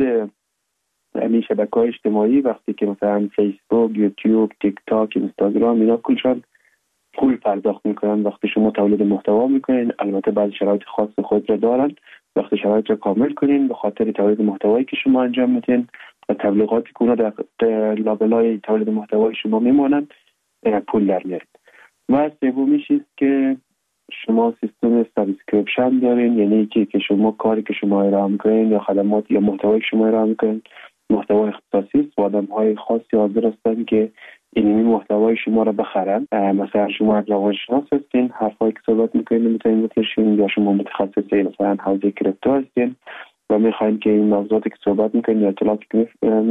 همین شبکه‌های اجتماعی وقتی که مثلا فیسبوک، یوتیوب، تیک تاک، اینستاگرام اینا کلشان پول پرداخت میکنن وقتی شما تولید محتوا میکنین. البته بعضی شرایط خاص خود را دارن. وقتی شرایط را کامل کنین به خاطر تولید محتوایی که شما انجام میدین و تبلیغاتی که اونا در لابلای تولید محتوای شما میمونن پول در میارید. و سومیش است که شما سیستم سابسکریپشن دارین، یعنی که شما کاری که شما ارائه میکنین یا خدمات یا محتوایی که شما ارائه میکنین محتوای اختصاصی است و آدم‌های خاصی حاضر هستن که این محتوای شما رو بخرن. مثلا شما یک روانشناس هستین، حرفایی که صحبت میکنین میتونین بفروشین، یا شما متخصصین مثلا حوزه کریپتو هستین و میخواین که این موضوعاتی که صحبت میکنین یا اطلاعاتی که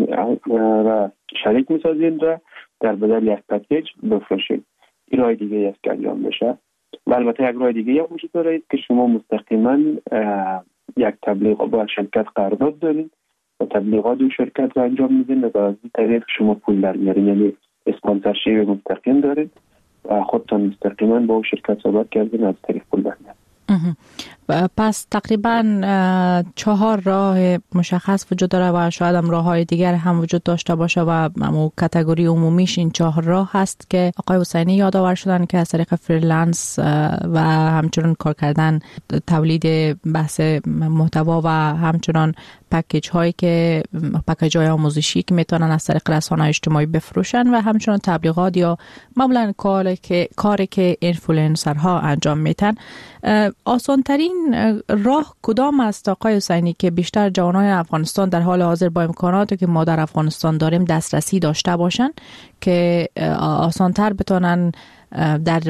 شریک میسازین و در بدل یک پکیج بفروشین. این راه دیگه است که انجام بشه. و البته یک راه دیگه هم وجود داره که شما مستقیما یک تبلیغ با شرکت قرارداد دارین و تبلیغات اون شرکت رو انجام میدین و از این طریق شما پول در میارین، یعنی اسپانسرشیپ مستقیم دارین و خودتون مستقیما با اون شرکت صحبت کردین از طریق پول در میارین. پس تقریبا 4 راه مشخص وجود داره و شاید هم راه‌های دیگر هم وجود داشته باشه و همون کاتگوری عمومیش این 4 راه هست که آقای حسینی یادآور شدن که از طریق فریلنس و همچنین کار کردن تولید بحث محتوا و همچنین پکیج‌های آموزشی که میتونن از طریق رسانه‌های اجتماعی بفروشن و همچنین تبلیغات یا معمولا کاری که اینفلوئنسرها انجام میتن. آسان‌ترین راه کدام است آقای حسینی که بیشتر جوانان افغانستان در حال حاضر با امکاناتی که ما در افغانستان داریم دسترسی داشته باشن که آسان‌تر بتونن در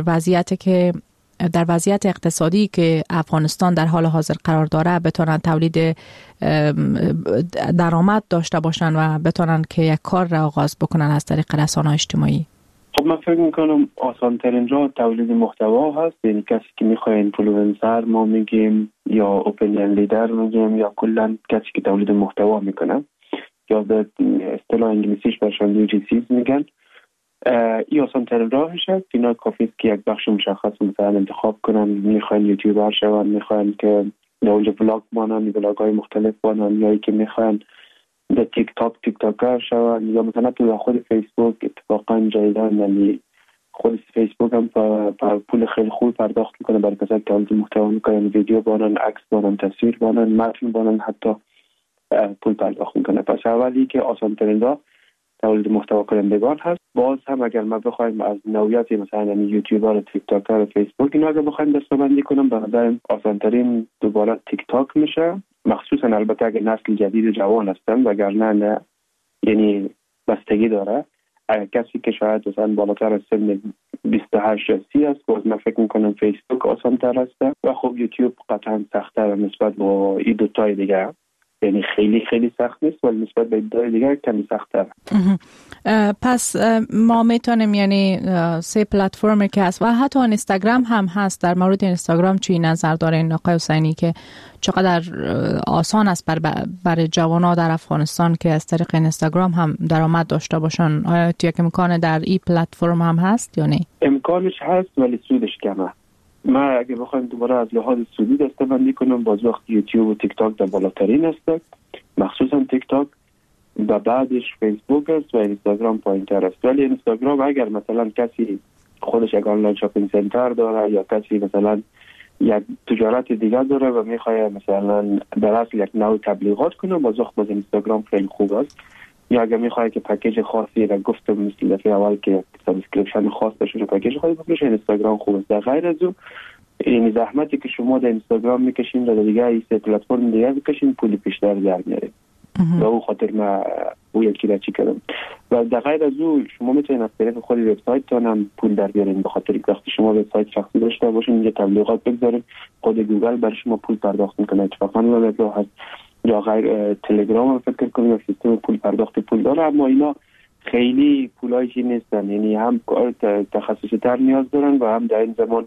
وضعیت اقتصادی که افغانستان در حال حاضر قرار داره بتونن تولید درآمد داشته باشن و بتونن که یک کار را آغاز بکنن از طریق رسانه‌های اجتماعی؟ خب من فکر میکنم آسان ترین راه تولید محتوا هست. یعنی کسی که میخواد اینفلوئنسر ما میگیم یا اپینین لیدر میگیم یا کلا کسی که تولید محتوا میکنه یا به اصطلاح انگلیسیش برشان UGCs میگن. این آسان ترین راهش هست. اینا کافی است که یک بخش مشخص مثلا انتخاب کنن، میخواین یوتیوبر شون، میخواین که در اونجا بلاگ بانن، بلاگ‌های مختلف بانن، یا که میخوان در تیکتاکر شون، یا مثلا تو خود فیسبوک اتفاقا جدیدن، یعنی خود فیسبوک هم پول خیلی خوب پرداخت میکنه برای کسایی که تولید محتوا میکنن، ویدیو بانن، عکس بانن، تصویر بانن، متن بانن، حتی پول پرداخت میکنه. پس اولی که آسان ترین راه تولید محتوا کنندگان هست. باز هم اگر ما بخوایم از نوعیت مثلا یعنی یوتیوبر و تیک تاکر و فیسبوک اینا اگر بخوایم دسته‌بندی کنم، به نظر آسان ترین دوباره تیک تاک میشه، مخصوصا البته اگر نسل جدید جوان هستن، وگرنه نه، یعنی بستگی داره. اگر کسی که شاید مثلا بالاتر از سن 28 یا 30 است، باز من فکر میکنم فیسبوک آسان تر است و خب یوتیوب قطعا سخت‌تر نسبت با این دو تای دیگه، یعنی خیلی سخت نیست ولی نسبت به دای دیگر کمی سخت‌تر. پس ما میتونیم یعنی سه پلتفرمی که هست و حتی اینستاگرام هم هست، در مورد اینستاگرام چی نظر دارین آقای حسینی که چقدر آسان است برای جوانان در افغانستان که از طریق اینستاگرام هم درآمد داشته باشن؟ آیا تو یک امکان در این پلتفرم هم هست یا نه؟ امکانش هست ولی سودش کمه. ما اگه بخوایم دوباره از لحاظ سودی دسته‌بندی کنم، باز وقت یوتیوب و تیک تاک در بالاترین است، مخصوصا تیک تاک، و بعدش فیسبوک است و اینستاگرام پایین‌تر است. ولی اینستاگرام اگر مثلا کسی خودش یک آنلاین شاپینگ سنتر داره یا کسی مثلا یک تجارت دیگر داره و میخواد مثلا در اصل یک نوع تبلیغات کنه، باز اینستاگرام خیلی خوب است. یا اگر میخواد که پکیج خاصی را گفتم مثل دفعه اول که سابسکریپشن خاص داشته پکیج خاصی بفروشه، اینستاگرام خوب است. در غیر از اون این زحمتی که شما در اینستاگرام میکشین در دیگه این سه پلتفرم دیگه بکشین، پول بیشتر در میارید. و او خاطر ما او یکی را چی کردم. و در غیر از او شما میتونید از طریق خود وبسایتتون هم پول در بیارین، به خاطر اینکه وقتی شما وبسایت شخصی داشته باشین اینجا تبلیغات بگذارید، خود گوگل برای شما پول پرداخت میکنه. اتفاقا اون مبلغ هست. یا غیر تلگرام فکر کنید سیستم پول پرداخت پول داره، اما اینا خیلی پولایشی نیستن، یعنی هم کار تخصصی تر نیاز دارن و هم در این زمان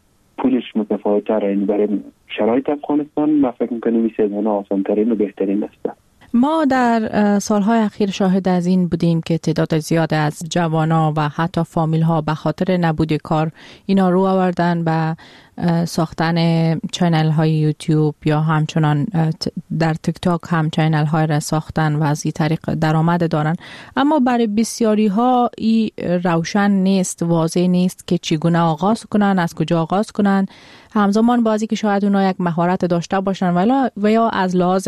پولش متفاوت تره. یعنی برای شرایط افغانستان ما فکر میکنیم این سه آسان ترین و بهترین است. ما در سالهای اخیر شاهد از این بودیم که تعداد زیاد از جوانان و حتی فامیل ها به خاطر نبود کار اینا رو آوردن به ساختن چینل های یوتیوب یا همچنان در تیک تاک هم چینل های را ساختن و از این طریق درآمد دارن. اما برای بسیاری ها این روشن نیست، واضح نیست که چگونه آغاز کنن، از کجا آغاز کنن. همزمان بازی که شاید اونا یک مهارت داشته باشن و یا از لحاظ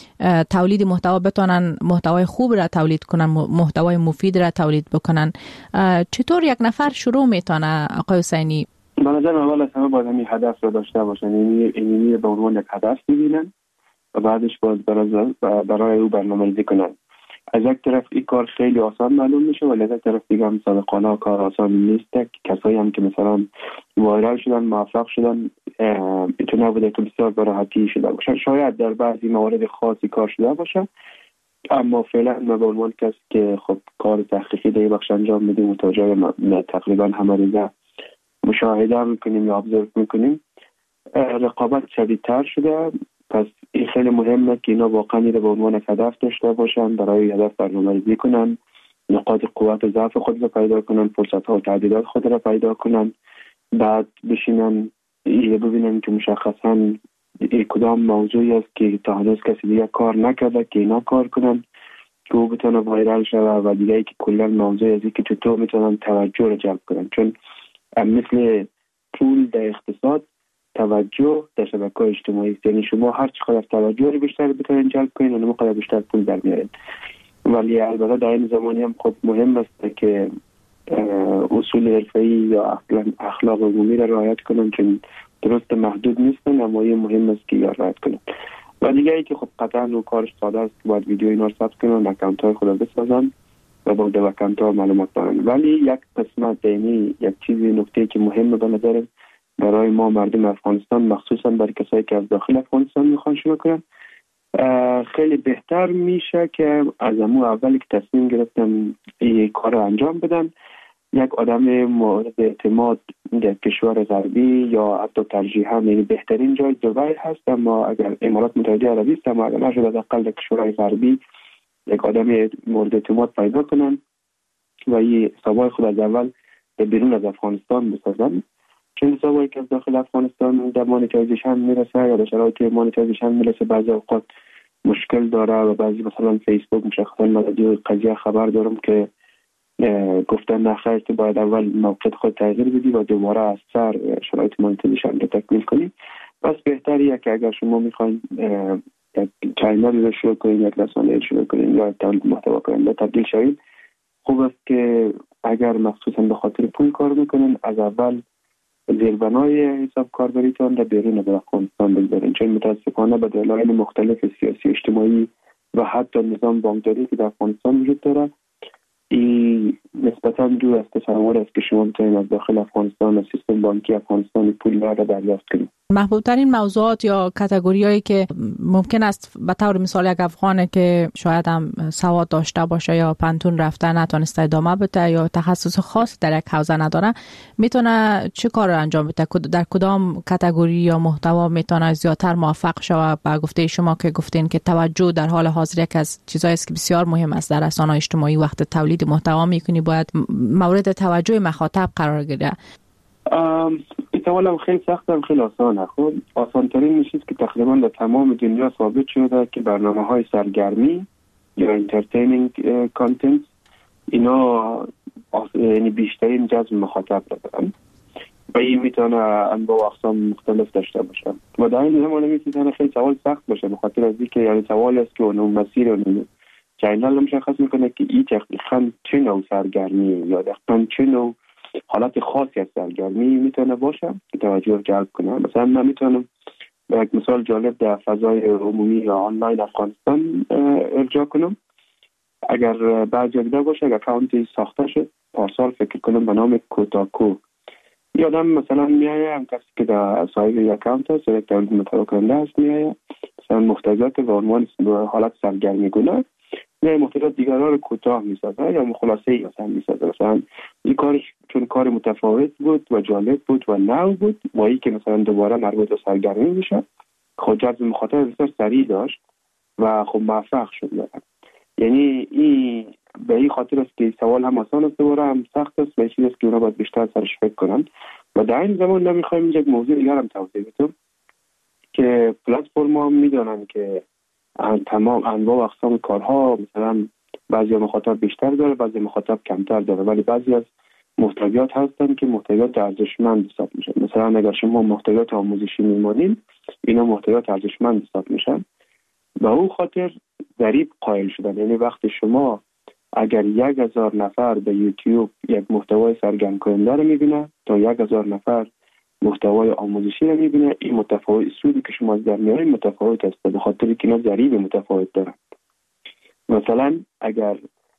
تولید محتوا بتونن محتوای خوب را تولید کنن، محتوای مفید را تولید بکنن. چطور یک نفر شروع میتونه آقای حسینی؟ به نظر اول از همه باید همین هدف را داشته باشن، یعنی به عنوان یک هدف ببینن و بعدش باید برای او برنامه‌ریزی کنن. از یک طرف این کار خیلی آسان معلوم میشه ولی از یک طرف دیگه هم صادقانه کار آسان نیست. کسایی هم که مثلا وایرال شدن، موفق شدن، اینطور نبوده که بسیار به راحتی شده باشن. شاید در بعضی موارد خاصی کار شده باشه، اما فعلا ما به عنوان کسی که خب کار تحقیقی در بخش انجام میدیم و تا جای تقریبا همه ریزه مشاهده میکنیم یا ابزرو میکنیم، رقابت شدیدتر شده. پس این خیلی مهمه که اینا واقعا رو به عنوان هدف داشته باشن، برای هدف برنامه‌ریزی کنن، نقاط قوت و ضعف خود را پیدا کنن، فرصت‌ها و تعدیلات خود را پیدا کنن، بعد بشینن ببینن که مشخصاً کدام موضوعی است که تا هنوز کسی دیگه کار نکرده که اینا کار کنن که او بتونه وایرال شده و دیگه که کلا موضوعی است که چطور میتونن توجه را جلب کنن. چون مثل پول در اقتصاد، توجه در شبکه‌های اجتماعی است. یعنی شما هر چقدر توجه رو بیشتر بتونید جلب کنید اون موقع بیشتر پول در میارید. ولی البته در این زمانی هم خب مهم است که اصول حرفه‌ای یا اخلاق عمومی را رعایت کنن، چون درست محدود نیستن اما این مهم است که رعایت کنن. و دیگه ای که خب قطعا اون کارش ساده است، باید ویدیو اینا رو ثبت کنن، اکانت‌های خود رو بسازن و با در اکانت‌ها معلومات دارن. ولی یک قسمت یعنی یک چیزی نکته که مهمه به نظر برای ما مردم افغانستان، مخصوصا برای کسایی که از داخل افغانستان میخوان شروع کنن، خیلی بهتر میشه که از امو اولی که تصمیم گرفتن این کار رو انجام بدن، یک آدم مورد اعتماد در کشور غربی یا حتی ترجیحاً یعنی بهترین جای دبی هست، اما اگر امارات متحده عربی است، اما اگر نشد از اقل در کشورهای غربی یک آدم مورد اعتماد پیدا کنن و این حسابای خود از اول بیرون از افغانستان بسازن چون حسابایی که از داخل افغانستان در مانیتایزیشن میرسه یا در شرایط مانیتایزیشن میرسه بعضی اوقات مشکل داره و بعضی مثلا فیسبوک مشخصا من قضیه خبر دارم که گفتن نخیر تو باید اول موقع خود تغییر بدی و دوباره از سر شرایط مانیتایزیشن رو تکمیل کنی. پس بهتریه که اگر شما میخواین یک چینل رو شروع کنین، یک رسانه رو شروع کنین یا تولید محتوا کنین تبدیل شوید، خوب است که اگر مخصوصا به خاطر پول کار میکنین از اول زیربنای حساب کاربریتان را بیرون از افغانستان بگذارین، چون متاسفانه به دلایل مختلف سیاسی اجتماعی و حتی نظام بانکداری که در افغانستان وجود داره این نسبتاً دور از تصور است که شما بتوانید از داخل افغانستان و سیستم بانکی افغانستان پول را دریافت کنید. محبوب ترین موضوعات یا کاتگوریایی که ممکن است به طور مثال یک افغانه که شاید هم سواد داشته باشه یا پنتون رفته نتونسته ادامه بده یا تخصص خاص در یک حوزه نداره، میتونه چه کار رو انجام بده؟ در کدام کاتگوری یا محتوا میتونه زیادتر موفق شود؟ به گفته شما که گفتین که توجه در حال حاضر یک از چیزایی است که بسیار مهم است در رسانه‌های اجتماعی. وقت تولید محتوا میکنی باید مورد توجه مخاطب قرار گیره. این خیلی سخت و خیلی آسانه. خب آسان ترین میشید که تقریبا در تمام دنیا ثابت شده که برنامه های سرگرمی یا انترتینینگ کانتنت اینا یعنی بیشترین جذب مخاطب دارن و این میتونه انواع و اقسام مختلف داشته باشه و در این زمان میتونه خیلی سوال سخت باشه به خاطر از اینکه یعنی سوال است که اون مسیر اون چینل مشخص میکنه که این دقیقاً چه نوع سرگرمی یا دقیقاً چه نوع حالت خاصی از سرگرمی میتونه باشه که توجه جلب کنه. مثلا من میتونم به یک مثال جالب در فضای عمومی یا آنلاین افغانستان ارجاع کنم. اگر بعضی دیده باشه اگر اکانتی ساخته شد پارسال فکر کنم به نام کوتاکو، یادم مثلا میایه هم کسی که در صاحب یک اکانت هست یک تولید محتوا کننده هست میایه مثلا محتویات به عنوان حالت سرگرمی گونه یا محتویات دیگرها رو کوتاه میسازه یا خلاصه‌ای مثلا میسازه. مثلا این کارش چون کار متفاوت بود و جالب بود و نو بود و این که مثلا دوباره مربوط به سرگرمی میشه خود جذب مخاطب بسیار سریع داشت و خب موفق شد. یعنی این به این خاطر است که سوال هم آسان است دوباره هم سخت است و چیزی است که اونا باید بیشتر سرش فکر کنن. و در این زمان نمیخوایم یک موضوع دیگر هم توضیح بدم که پلتفرم ها میدونن که تمام انواع و اقسام کارها مثلا بعضی مخاطب بیشتر داره بعضی مخاطب کمتر داره، ولی بعضی از محتویات هستن که محتویات ارزشمند حساب میشن. مثلا اگر شما محتویات آموزشی میمونین اینا محتویات ارزشمند حساب میشن. به اون خاطر ضریب قائل شدن، یعنی وقتی شما اگر 1000 نفر به یوتیوب یک محتوای سرگرم کننده رو میبینه تا 1000 نفر محتوای آموزشی رو میبینه، این متفاوت سودی که شما از در میارین متفاوت است به خاطر که اینا ضریب متفاوت دارن. مثلا اگر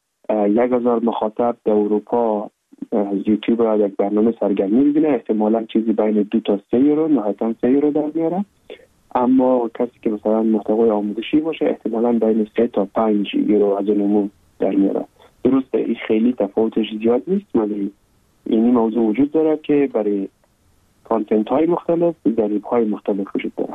1000 مخاطب در اروپا از یوتیوب را یک برنامه سرگرمی ببینه احتمالاً چیزی بین 2 تا 3 یورو نهایتاً 3 یورو در میاره، اما کسی که مثلا محتوای آموزشی باشه احتمالاً بین 3 تا 5 یورو از عموم در میاره. درسته این خیلی تفاوتش زیاد نیست ولی این موضوع وجود داره که برای کانتنت های مختلف ضریب های مختلف وجود داره.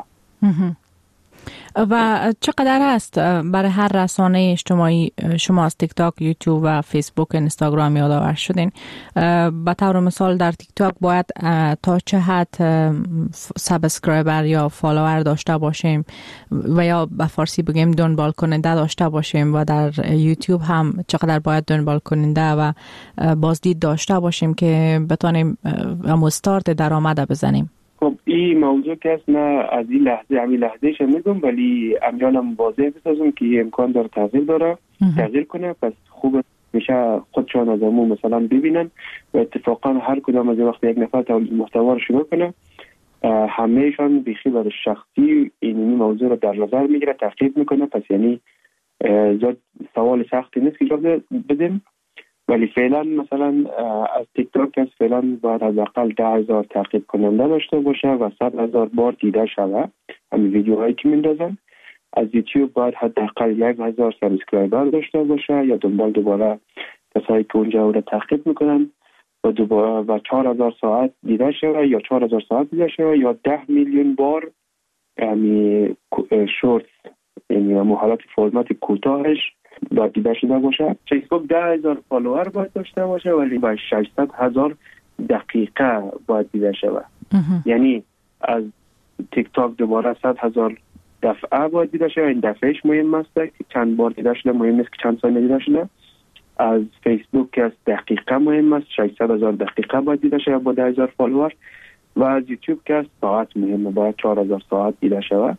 و چقدر است برای هر رسانه اجتماعی شما از تیک تاک، یوتیوب و فیسبوک، اینستاگرام یادآور شدین؟ به طور مثال در تیک تاک باید تا چه حد سابسکرایبر یا فالوور داشته باشیم و یا به فارسی بگیم دنبال کننده داشته باشیم و در یوتیوب هم چقدر باید دنبال کننده و بازدید داشته باشیم که بتونیم استارت درآمد بزنیم؟ خب این موضوع که است نه از این لحظه همین لحظهش میگم ولی امیالم واضح بسازم که این امکان داره تغییر کنه. پس خوب میشه خودشان از همون مثلا ببینن و اتفاقا هر کدام از وقت یک نفر تولید محتوا رو شروع کنه همهشان بیخی برای شخصی این موضوع رو در نظر میگیره تحقیق میکنه. پس یعنی زیاد سوال سختی نیست که جواب بدیم، ولی فعلا مثلا از تیک تاک از فعلا باید حداقل 10,000 تعقیب کننده داشته باشه و 100,000 بار دیده شوه همین ویدیوهایی که میندازن. از یوتیوب باید حداقل 1,000 سابسکرایبر داشته باشه یا دوباره کسایی که اونجا رو تعقیب میکنن و دوباره و 4,000 ساعت دیده شوه یا 4,000 ساعت دیده شوه یا 10 میلیون بار یعنی شورت یعنی حالت فرمت کوتاهش باید دیده شده باشه. فیسبوک 10,000 فالوور باید داشته باشه ولی با 600,000 دقیقه باید دیده شود. یعنی از تیک تاک دوباره 100,000 دفعه باید دیده شود. این دفعهش مهم است که چند بار دیده شده، مهم نیست که چند ثانیه دیده شده. از فیسبوک که از دقیقه مهم است، 600,000 دقیقه باید دیده شود با 10,000 فالوور. و از یوتیوب که از ساعت مهمه، باید 4,000 ساعت دیده شود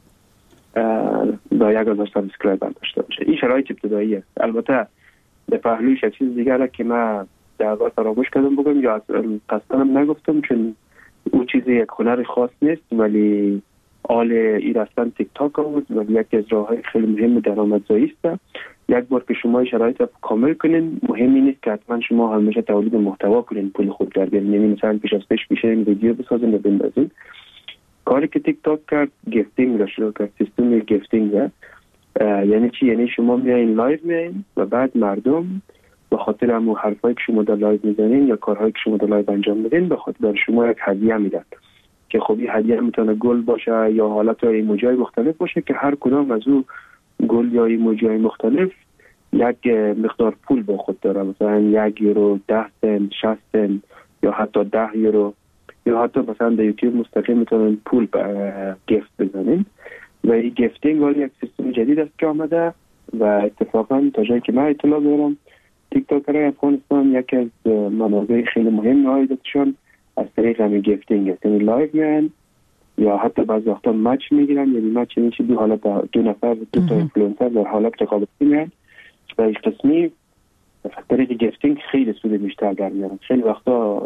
با 1,000 سابسکرایبر داشته باشه. این شرایط ابتدایی است. البته به پهلویش چیز دیگه که من در واقع فراموش کردم بگم یا قصداً نگفتم، چون او چیزی یک هنر خاص نیست، ولی آل این رفتن تیک تاک بود ولی یکی از راه‌های خیلی مهم درآمدزایی است. یک بار که شما شرایط رو کامل کنین، مهمی نیست که حتما شما همیشه تولید محتوا کنین پول خود در بیارین. یعنی مثلا پیش از پیش بیشترین ویدیو بسازین و بندازین. کاری که تیک تاک کرد گیفتینگ را شروع کرد، سیستم گیفتینگ. یعنی چی؟ یعنی شما میایین لایو میایین و بعد مردم به خاطر همون حرفایی که شما در لایو میزنین یا کارهایی که شما در لایو انجام میدین به خاطر شما یک هدیه میدن که خب این هدیه میتونه گل باشه یا حالت ایموجی مختلف باشه که هر کدام از او گل یا ایموجی مختلف یک مقدار پول با خود داره. مثلا 1 یورو، 10 سنت، 60 سنت یا حتی 10 یورو یا حتی مثلا در یوتیوب مستقیم میتونن پول گیفت بزنین. و این گیفتینگ ولی یک سیستم جدید است که آمده و اتفاقا تا جایی که من اطلاع دارم تیک تاکرهای افغانستان یکی از منابع خیلی مهم عایداتشان از طریق همین گیفتینگ است. یعنی لایو میان یا حتی بعضی وقتا مچ میگیرن. یعنی مچ یعنی دو حالت، دو نفر دو تا اینفلوئنسر در حالت رقابتی میان و این قسمی از طریق گیفتینگ خیلی سود بیشتر در میارن. خیلی وقتا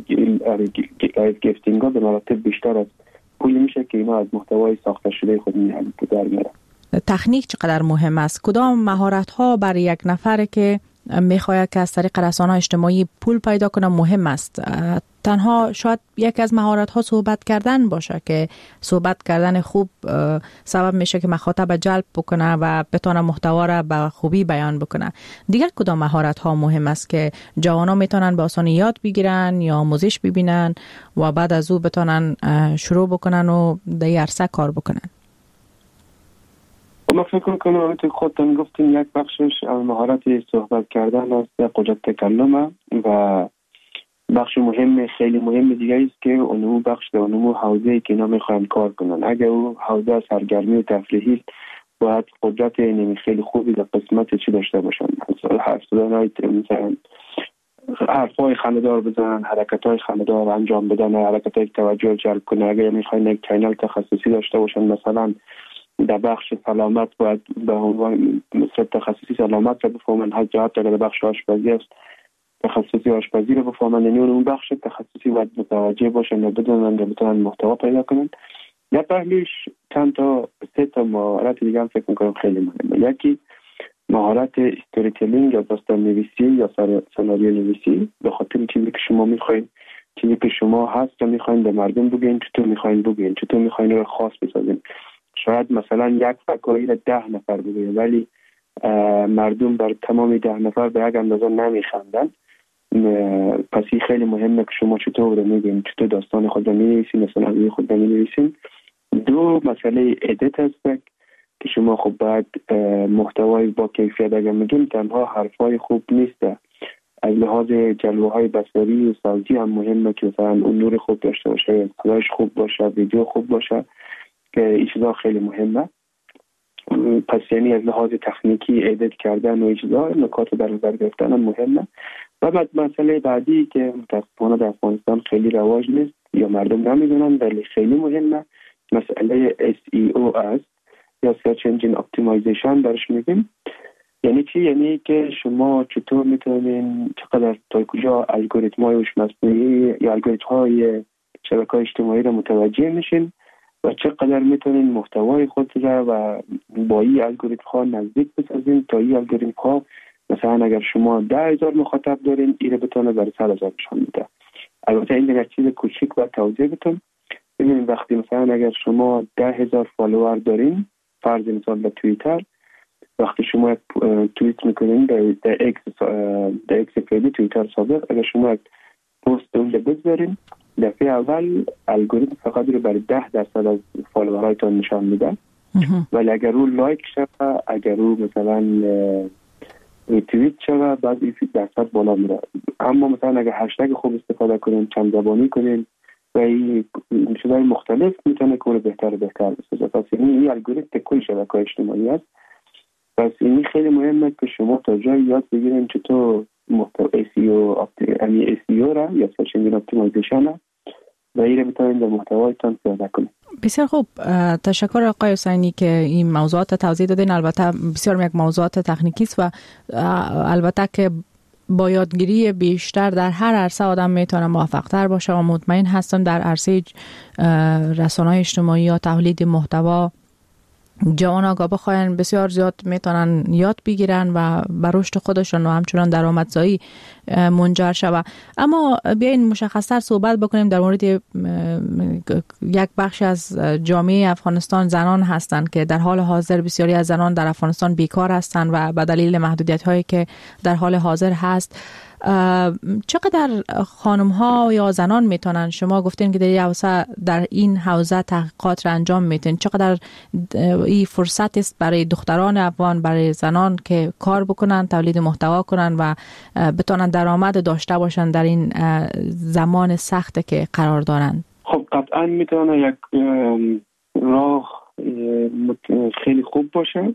لایو گیفتینگ ها به مراتب بیشتر از پولی میشه که اینا از محتوای ساخته شده خود میارن که در میارن. تکنیک چقدر مهم است؟ کدام مهارت ها برای یک نفر که میخواید که از طریق رسانه‌های اجتماعی پول پیدا کنه مهم است؟ تنها شاید یکی از مهارت ها صحبت کردن باشه که صحبت کردن خوب سبب میشه که مخاطب جلب بکنه و بتونه محتوا را به خوبی بیان بکنه. دیگر کدام مهارت ها مهم است که جوانان میتونن به آسانی یاد بگیرن یا آموزش ببینن و بعد از او بتونن شروع بکنن و در این عرصه کار بکنن؟ ما فکر کنم همونطور خودتون گفتین یک بخشش مهارت صحبت کردن است، قدرت تکلم، و بخش مهم خیلی مهم دیگه است که اونو بخش در اونو حوزه‌ای که اینا میخوان کار کنن. اگر او حوزه سرگرمی و تفریحی باید قدرت اینمی خیلی خوبی در قسمت چی داشته باشن، مثلا حرف زدن، مثلا حرفای خنده‌دار بزنن، حرکت‌های خنده‌دار انجام بدن، حرکت‌های توجه جلب کنه. اگر میخواین یک کانال تخصصی داشته باشن، مثلا در بخش سلامت باید به عنوان مثل تخصصی سلامت را بفهمن، حتی در بخش آشپزی است تخصصی آشپزی را بفهمن. یعنی اون بخش تخصصی باید متوجه باشن و بدونن و بتونن محتوا پیدا کنن. یا پهلوش چند تا 3 تا مهارت دیگه هم فکر میکنم خیلی مهمه. یکی مهارت استوری تلینگ یا داستان نویسی یا سناریو نویسی، به خاطر چیزی که شما میخواین، چیزی که شما هست و میخواین به مردم بگین، چطور میخواین بگین، چطور میخواین رو خاص بسازین. شاید مثلا یک فکایی را 10 نفر بگه ولی مردم بر تمام 10 نفر به یک اندازه نمیخندن. پس این خیلی مهمه که شما چطور رو میگین، چطور داستان خود رو مینویسین، مثلا خود رو مینویسین. 2 مسئله ادیت هست که شما خب باید محتوای با کیفیت اگر میگیم تنها حرفای خوب نیست، از لحاظ جلوه های بصری و صوتی هم مهمه که مثلا اون نور خوب داشته باشه، صداش خوب باشه، ویدیو خوب باشه، که این چیزا خیلی مهمه. پس یعنی از لحاظ تکنیکی ادیت کردن و این چیزا نکات در نظر گرفتن هم مهمه. و بعد مسئله بعدی که متاسفانه در افغانستان خیلی رواج نیست یا مردم نمیدونن ولی خیلی مهمه، مسئله SEO است یا Search Engine Optimization درش میگیم. یعنی چی؟ یعنی که شما چطور میتونین، چقدر تا کجا الگوریتم‌های هوش مصنوعی یا الگوریتم‌های شبکه‌های اجتماعی را متوجه میشین و چقدر میتونین محتوای خود را و با این الگوریتم‌ها نزدیک بسازین تا این الگوریتم‌ها مثلا اگر شما 10,000 مخاطب دارین ایره بتونه برای 100,000 نشان بده. البته این یک چیز کوچیک و توضیح بدم. ببینید وقتی مثلا اگر شما 10,000 فالوور دارین، فرض مثال در توییتر، وقتی شما توییت میکنین در اکس فعلی توییتر سابق، اگر شما پست اون بذارین دفعه اول الگوریتم فقط رو برای 10% از فالوورایتون نشان میده. ولی اگر رو لایک شد، اگر رو مثلا ریتوییت شود، بعد این درصد بالا میره. اما مثلا اگه هشتگ خوب استفاده کنین، چند زبانی کنین و این چیزهای مختلف میتونه کار بهتر بسازه. پس این الگوریتم کل شبکه‌های اجتماعی است. پس این خیلی مهمه که شما تا جای یاد بگیرین چطور محتوای SEO را یا سرچ انجین اپتیمایزیشن و این رو بتونین در محتوایتان پیاده کنین. بسیار خوب، تشکر آقای حسینی که این موضوعات توضیح دادین. البته بسیار یک موضوعات تکنیکی است و البته که با یادگیری بیشتر در هر عرصه آدم میتونه موفق‌تر باشه و مطمئن هستم در عرصه رسانه‌های اجتماعی یا تولید محتوا جوان آگاه بخواین بسیار زیاد میتونن یاد بگیرن و بر رشد خودشون و همچنان درآمدزایی منجر شود. اما بیاین مشخص‌تر صحبت بکنیم در مورد یک بخش از جامعه افغانستان، زنان هستند که در حال حاضر بسیاری از زنان در افغانستان بیکار هستند و به دلیل محدودیت‌هایی که در حال حاضر هست. چقدر خانم ها یا زنان میتونن، شما گفتین که در این حوزه تحقیقات را انجام میتین، چقدر این فرصت است برای دختران افغان، برای زنان که کار بکنن، تولید محتوا کنن و بتونن درآمد داشته باشن در این زمان سخت که قرار دارن؟ خب قطعا میتونه یک راه خیلی خوب باشه،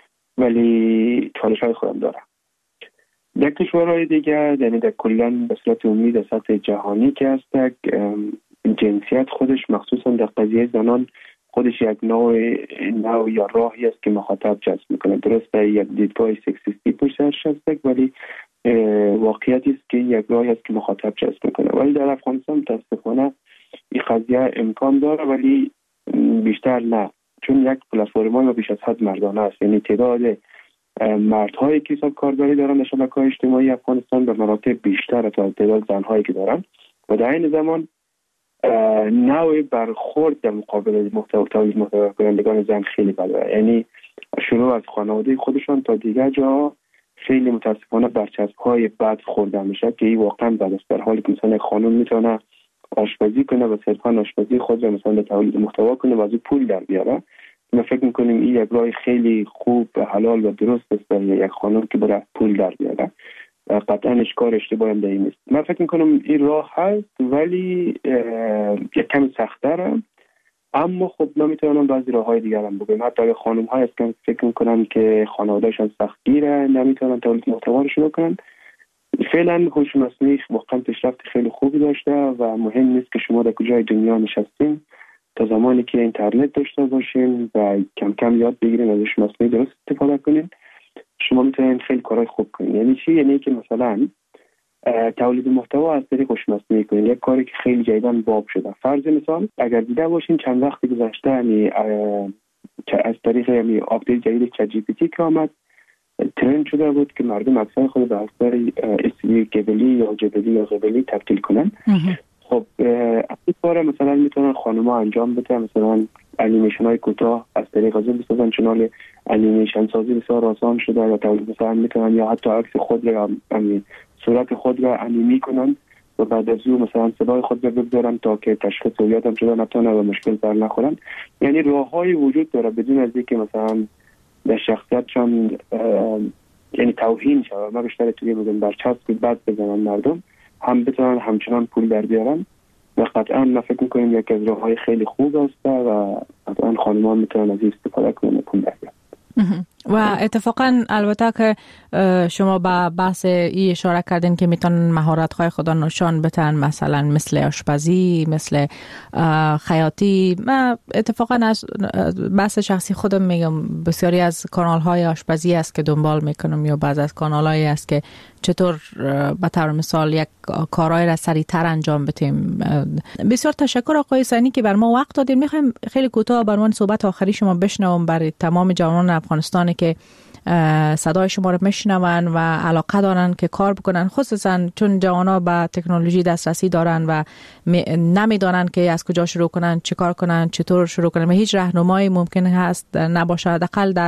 ولی چالش‌های خودم داره. در کشورهای دیگه، یعنی در کلن به صورت عمومی در سطح جهانی که هست، جنسیت خودش مخصوصا در قضیه زنان خودش یک نوع یا راهی است که مخاطب جذب میکنه. درسته یک دیدگاه سکسیستی پشتش هست، ولی واقعیتی است که یک راهی است که مخاطب جذب میکنه. ولی در افغانستان متاسفانه این قضیه امکان داره ولی بیشتر نه، چون یک پلتفرم بیش از حد مردانه است. یعنی تعداد مردهایی که حساب کاربری دارن در شبکه‌های اجتماعی افغانستان به مراتب بیشتر تا تعداد زنهایی که دارن و در این زمان نوع برخورد در مقابل تولید محتوا کنندگان زن خیلی بده. یعنی شروع از خانواده خودشان تا دیگر جا خیلی متاسفانه برچسب‌های بد خورده میشه که این واقعا بد است. در حالی که مثلا خانم میتونه آشپزی کنه و صرفاً آشپزی خود را مثلا تولید محتوا کنه و از پول در بیاره، ما فکر میکنیم این یک راه خیلی خوب و حلال و درست است برای یک خانم که برای پول در بیاره و قطعا کار اشتباهی هم این نیست. من فکر میکنم این راه هست ولی یک کمی سخت‌تره، اما خب ما میتونم بعضی راه‌های دیگر هم بگم. حتی اگه خانم‌ها هست که فکر میکنن که خانواده‌شان سختگیره، نمیتونن تولید محتوا رو شروع کنن، فعلا هوش مصنوعی واقعا پیشرفت خیلی خوبی داشته و مهم نیست که شما در کجای دنیا نشستین، تا زمانی که اینترنت داشته باشین و کم کم یاد بگیرین از هوش مصنوعی درست استفاده کنین، شما میتونین خیلی کارهای خوب کنین. یعنی چی؟ یعنی که مثلا تولید محتوا از طریق هوش مصنوعی کنین، یک کاری که خیلی جدیداً باب شده. فرض مثال اگر دیده باشین چند وقت گذشته یعنی از طریق یعنی آپدیت جدید چت جی پی تی که آمد ترند شده بود که مردم اکثر خود به اصطلاح اسمی گبلی یا جبلی یا غبلی تبدیل کنن. خب این کار مثلا میتونن خانم‌ها انجام بدن، مثلا انیمیشن های کوتاه از طریق از بسازن، چنال انیمیشن سازی بسیار آسان شده و تولید مثلا میتونن یا حتی عکس خود را صورت خود را انیمی کنن و بعد از اون مثلا صدای خود را بگذارن تا که تشخیص هویت هم شده نتونه و مشکل بر نخورن. یعنی راه‌های وجود داره بدون از اینکه مثلا در شخصیتشان یعنی توهین شود. ما بیشتر توی بگم برچسب بد بزنن مردم هم بتونن همچنان پول در بیارن و قطعا من فکر می‌کنم یک از راه‌های خیلی خوب است و قطعا خانم‌ها میتونن از این استفاده کنن و پول در بیارن. و اتفاقا البته که شما با بحث ای اشاره کردین که میتونن مهارت‌های خود نشان بدن، مثلا مثل آشپزی، مثل خیاطی. من اتفاقا از بحث شخصی خودم میگم بسیاری از کانال‌های آشپزی است که دنبال میکنم یا بعضی از کانال‌هایی است که چطور به طور مثال یک کارهای را سریع‌تر انجام بدیم. بسیار تشکر آقای حسینی که بر ما وقت دادین. میخوایم خیلی کوتاه بر عنوان صحبت آخری شما بشنوم برای تمام جوانان افغانستان که صدای شما رو میشنون و علاقه دارن که کار بکنن، خصوصا چون جوانا به تکنولوژی دسترسی دارن و نمیدونن که از کجا شروع کنن، چه کار کنن، چطور شروع کنن و هیچ راهنمایی ممکن هست نباشه، حداقل در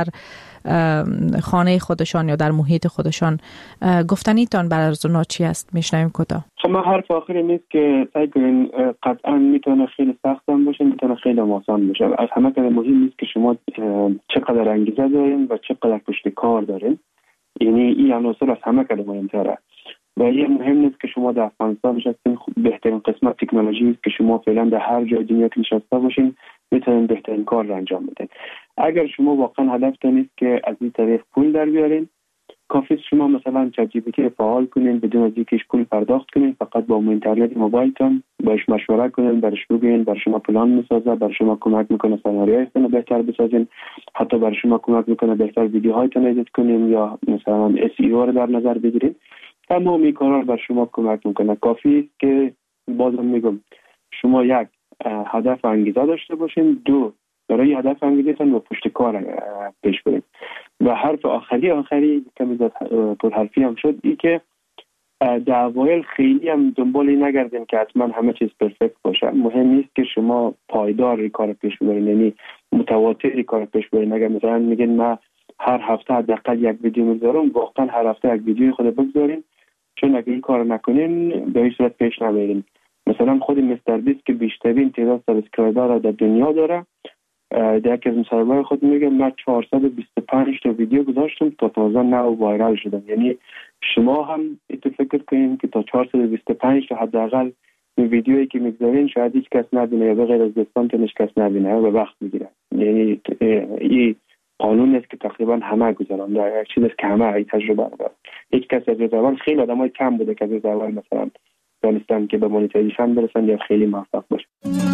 خانه خودشان یا در محیط خودشان. گفتنیتان برای اونا چی است؟ میشنویم کوتاه. خب من حرف آخری نیست که سعی کنین، قطعا میتونه خیلی سخت هم باشه، میتونه خیلی آسان باشه. از همه که مهم نیست که شما چقدر انگیزه دارین و چقدر پشت کار دارین. یعنی این عناصر از همه کلمه مهمتره و یه مهم نیست که شما در افغانستان نشستین. بهترین قسمت تکنولوژی است که شما فعلا در هر جای دنیا که نشسته باشین میتونین بهترین کار را انجام بدین. اگر شما واقعا هدفتون نیست که از این طریق پول در بیارین، کافی شما مثلا چت جی پی تی فعال کنین بدون از اینکه پول پرداخت کنین، فقط با اینترنت موبایلتون باش مشوره کنین، برش بگین برای شما پلان میسازه، برای شما کمک میکنه سناریوهایتون رو بهتر بسازین، حتی برای شما کمک میکنه بهتر ویدیوهایتون ادیت کنین یا مثلا اس ای او رو در نظر بگیرید. تمام این کارا برای شما کمک میکنه. کافی است که بازم میگم شما یک هدف انگیزه داشته باشین، دو برای هدف انگیزتون و پشت کار پیش برید. و حرف آخری کمی پر حرفی هم شد ای که در اوایل خیلی هم دنبالی نگردین که حتما همه چیز پرفکت باشه. مهم نیست که شما پایدار کار پیش برید، یعنی متواتر کار پیش برید. اگر مثلا میگین ما هر هفته حداقل یک ویدیو میذارم، واقعا هر هفته یک ویدیو خود بگذارین، چون اگه این کار نکنین به این صورت پیش نمیرین. مثلا خود مستر بیست که بیشترین تعداد سابسکرایبر در دنیا داره، در یکی از مصاحبه‌های خود میگه من 425 تا ویدیو گذاشتم تا تازه نو وایرال شدم. یعنی شما هم ایتو فکر کنین که تا 425 تا حداقل ویدیویی که میگذارین شاید هیچ کس نبینه یا به غیر از دوستانتون هیچ کس نبینه و وقت میگیره. یعنی این قانون است که تقریبا همه گذارن، در یک چیزی که همه ای تجربه دارن. هیچ کس از اول خیلی آدمای کم بوده که از اول مثلا دانستن که به مانیتایزیشن برسن یا خیلی موفق باشن.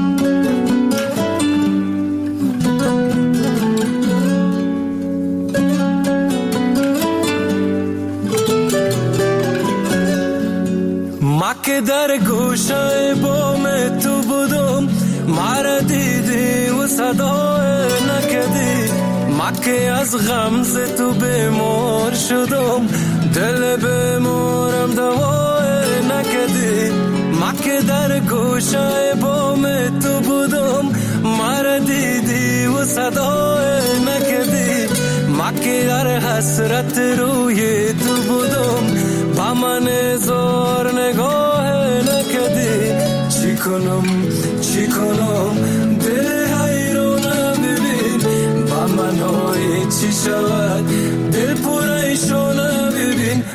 ما که در گوشه بام تو بودم، مرا دیدی و صدا نکردی. ما که از غمز تو بیمار شدم، دل بیمارم دوا نکردی. ما که در گوشه بام تو بودم، مرا دیدی و صدا نکردی. ما که در حسرت روی تو بودم، با من زار نگاه نکردی. چی کنم دل حیرانم ببین، با من های چی شود دل پریشانم ببین.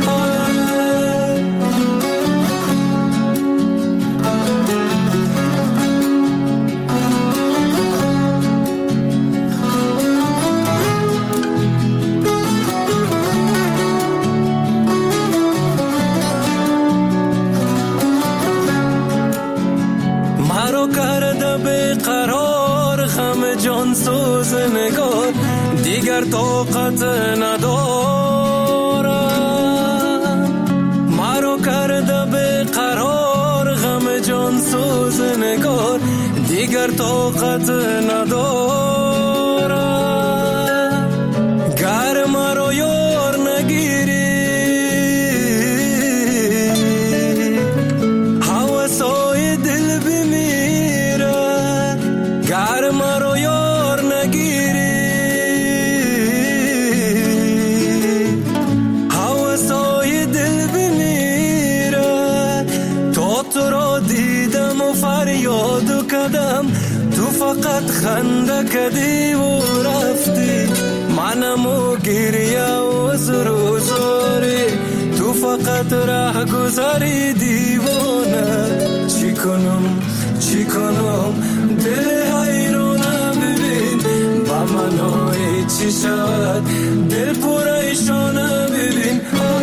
جان سوز نگار دیگر طاقت ندارم. مرا کرده به قرار غم جان سوز نگار دیگر طاقت ندارم. گر مرا یار نگیری هوسای دل بمیره. گر مرا تو فقط خنده کدی و رفتی، منمو گریه و زرو زاری. تو فقط راه گذاری دیوانه. چی کنم دل حیرانم ببین، با منای چی شد دل پریشانم ببین.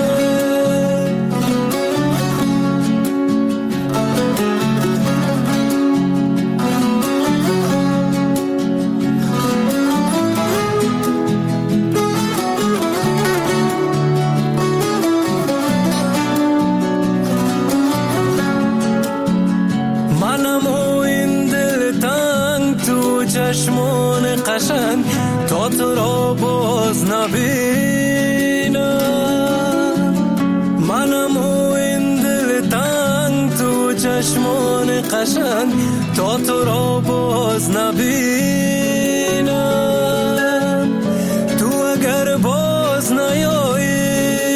چشمان قشنگ تا تو را باز نبینم. منم این دل تنگ تو چشمان قشنگ تا تو را باز نبینم. تو اگر باز نیایی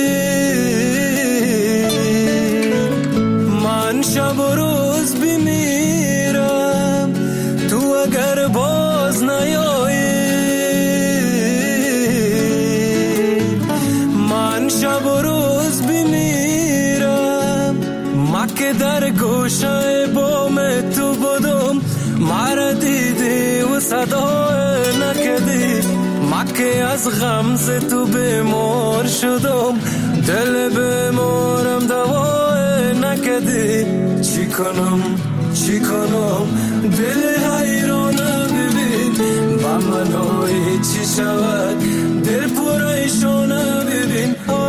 من شب و روز بمیرم. تو اگر باز نیایی من شب گوشه بام تو بودم مرا دیدی و صدا نکدی مکه از غمز تو بیمار شدم دل بیمارم دوا نکدی چی کنم دل حیرانه ببین با منو چی شود دل پریشانه ببین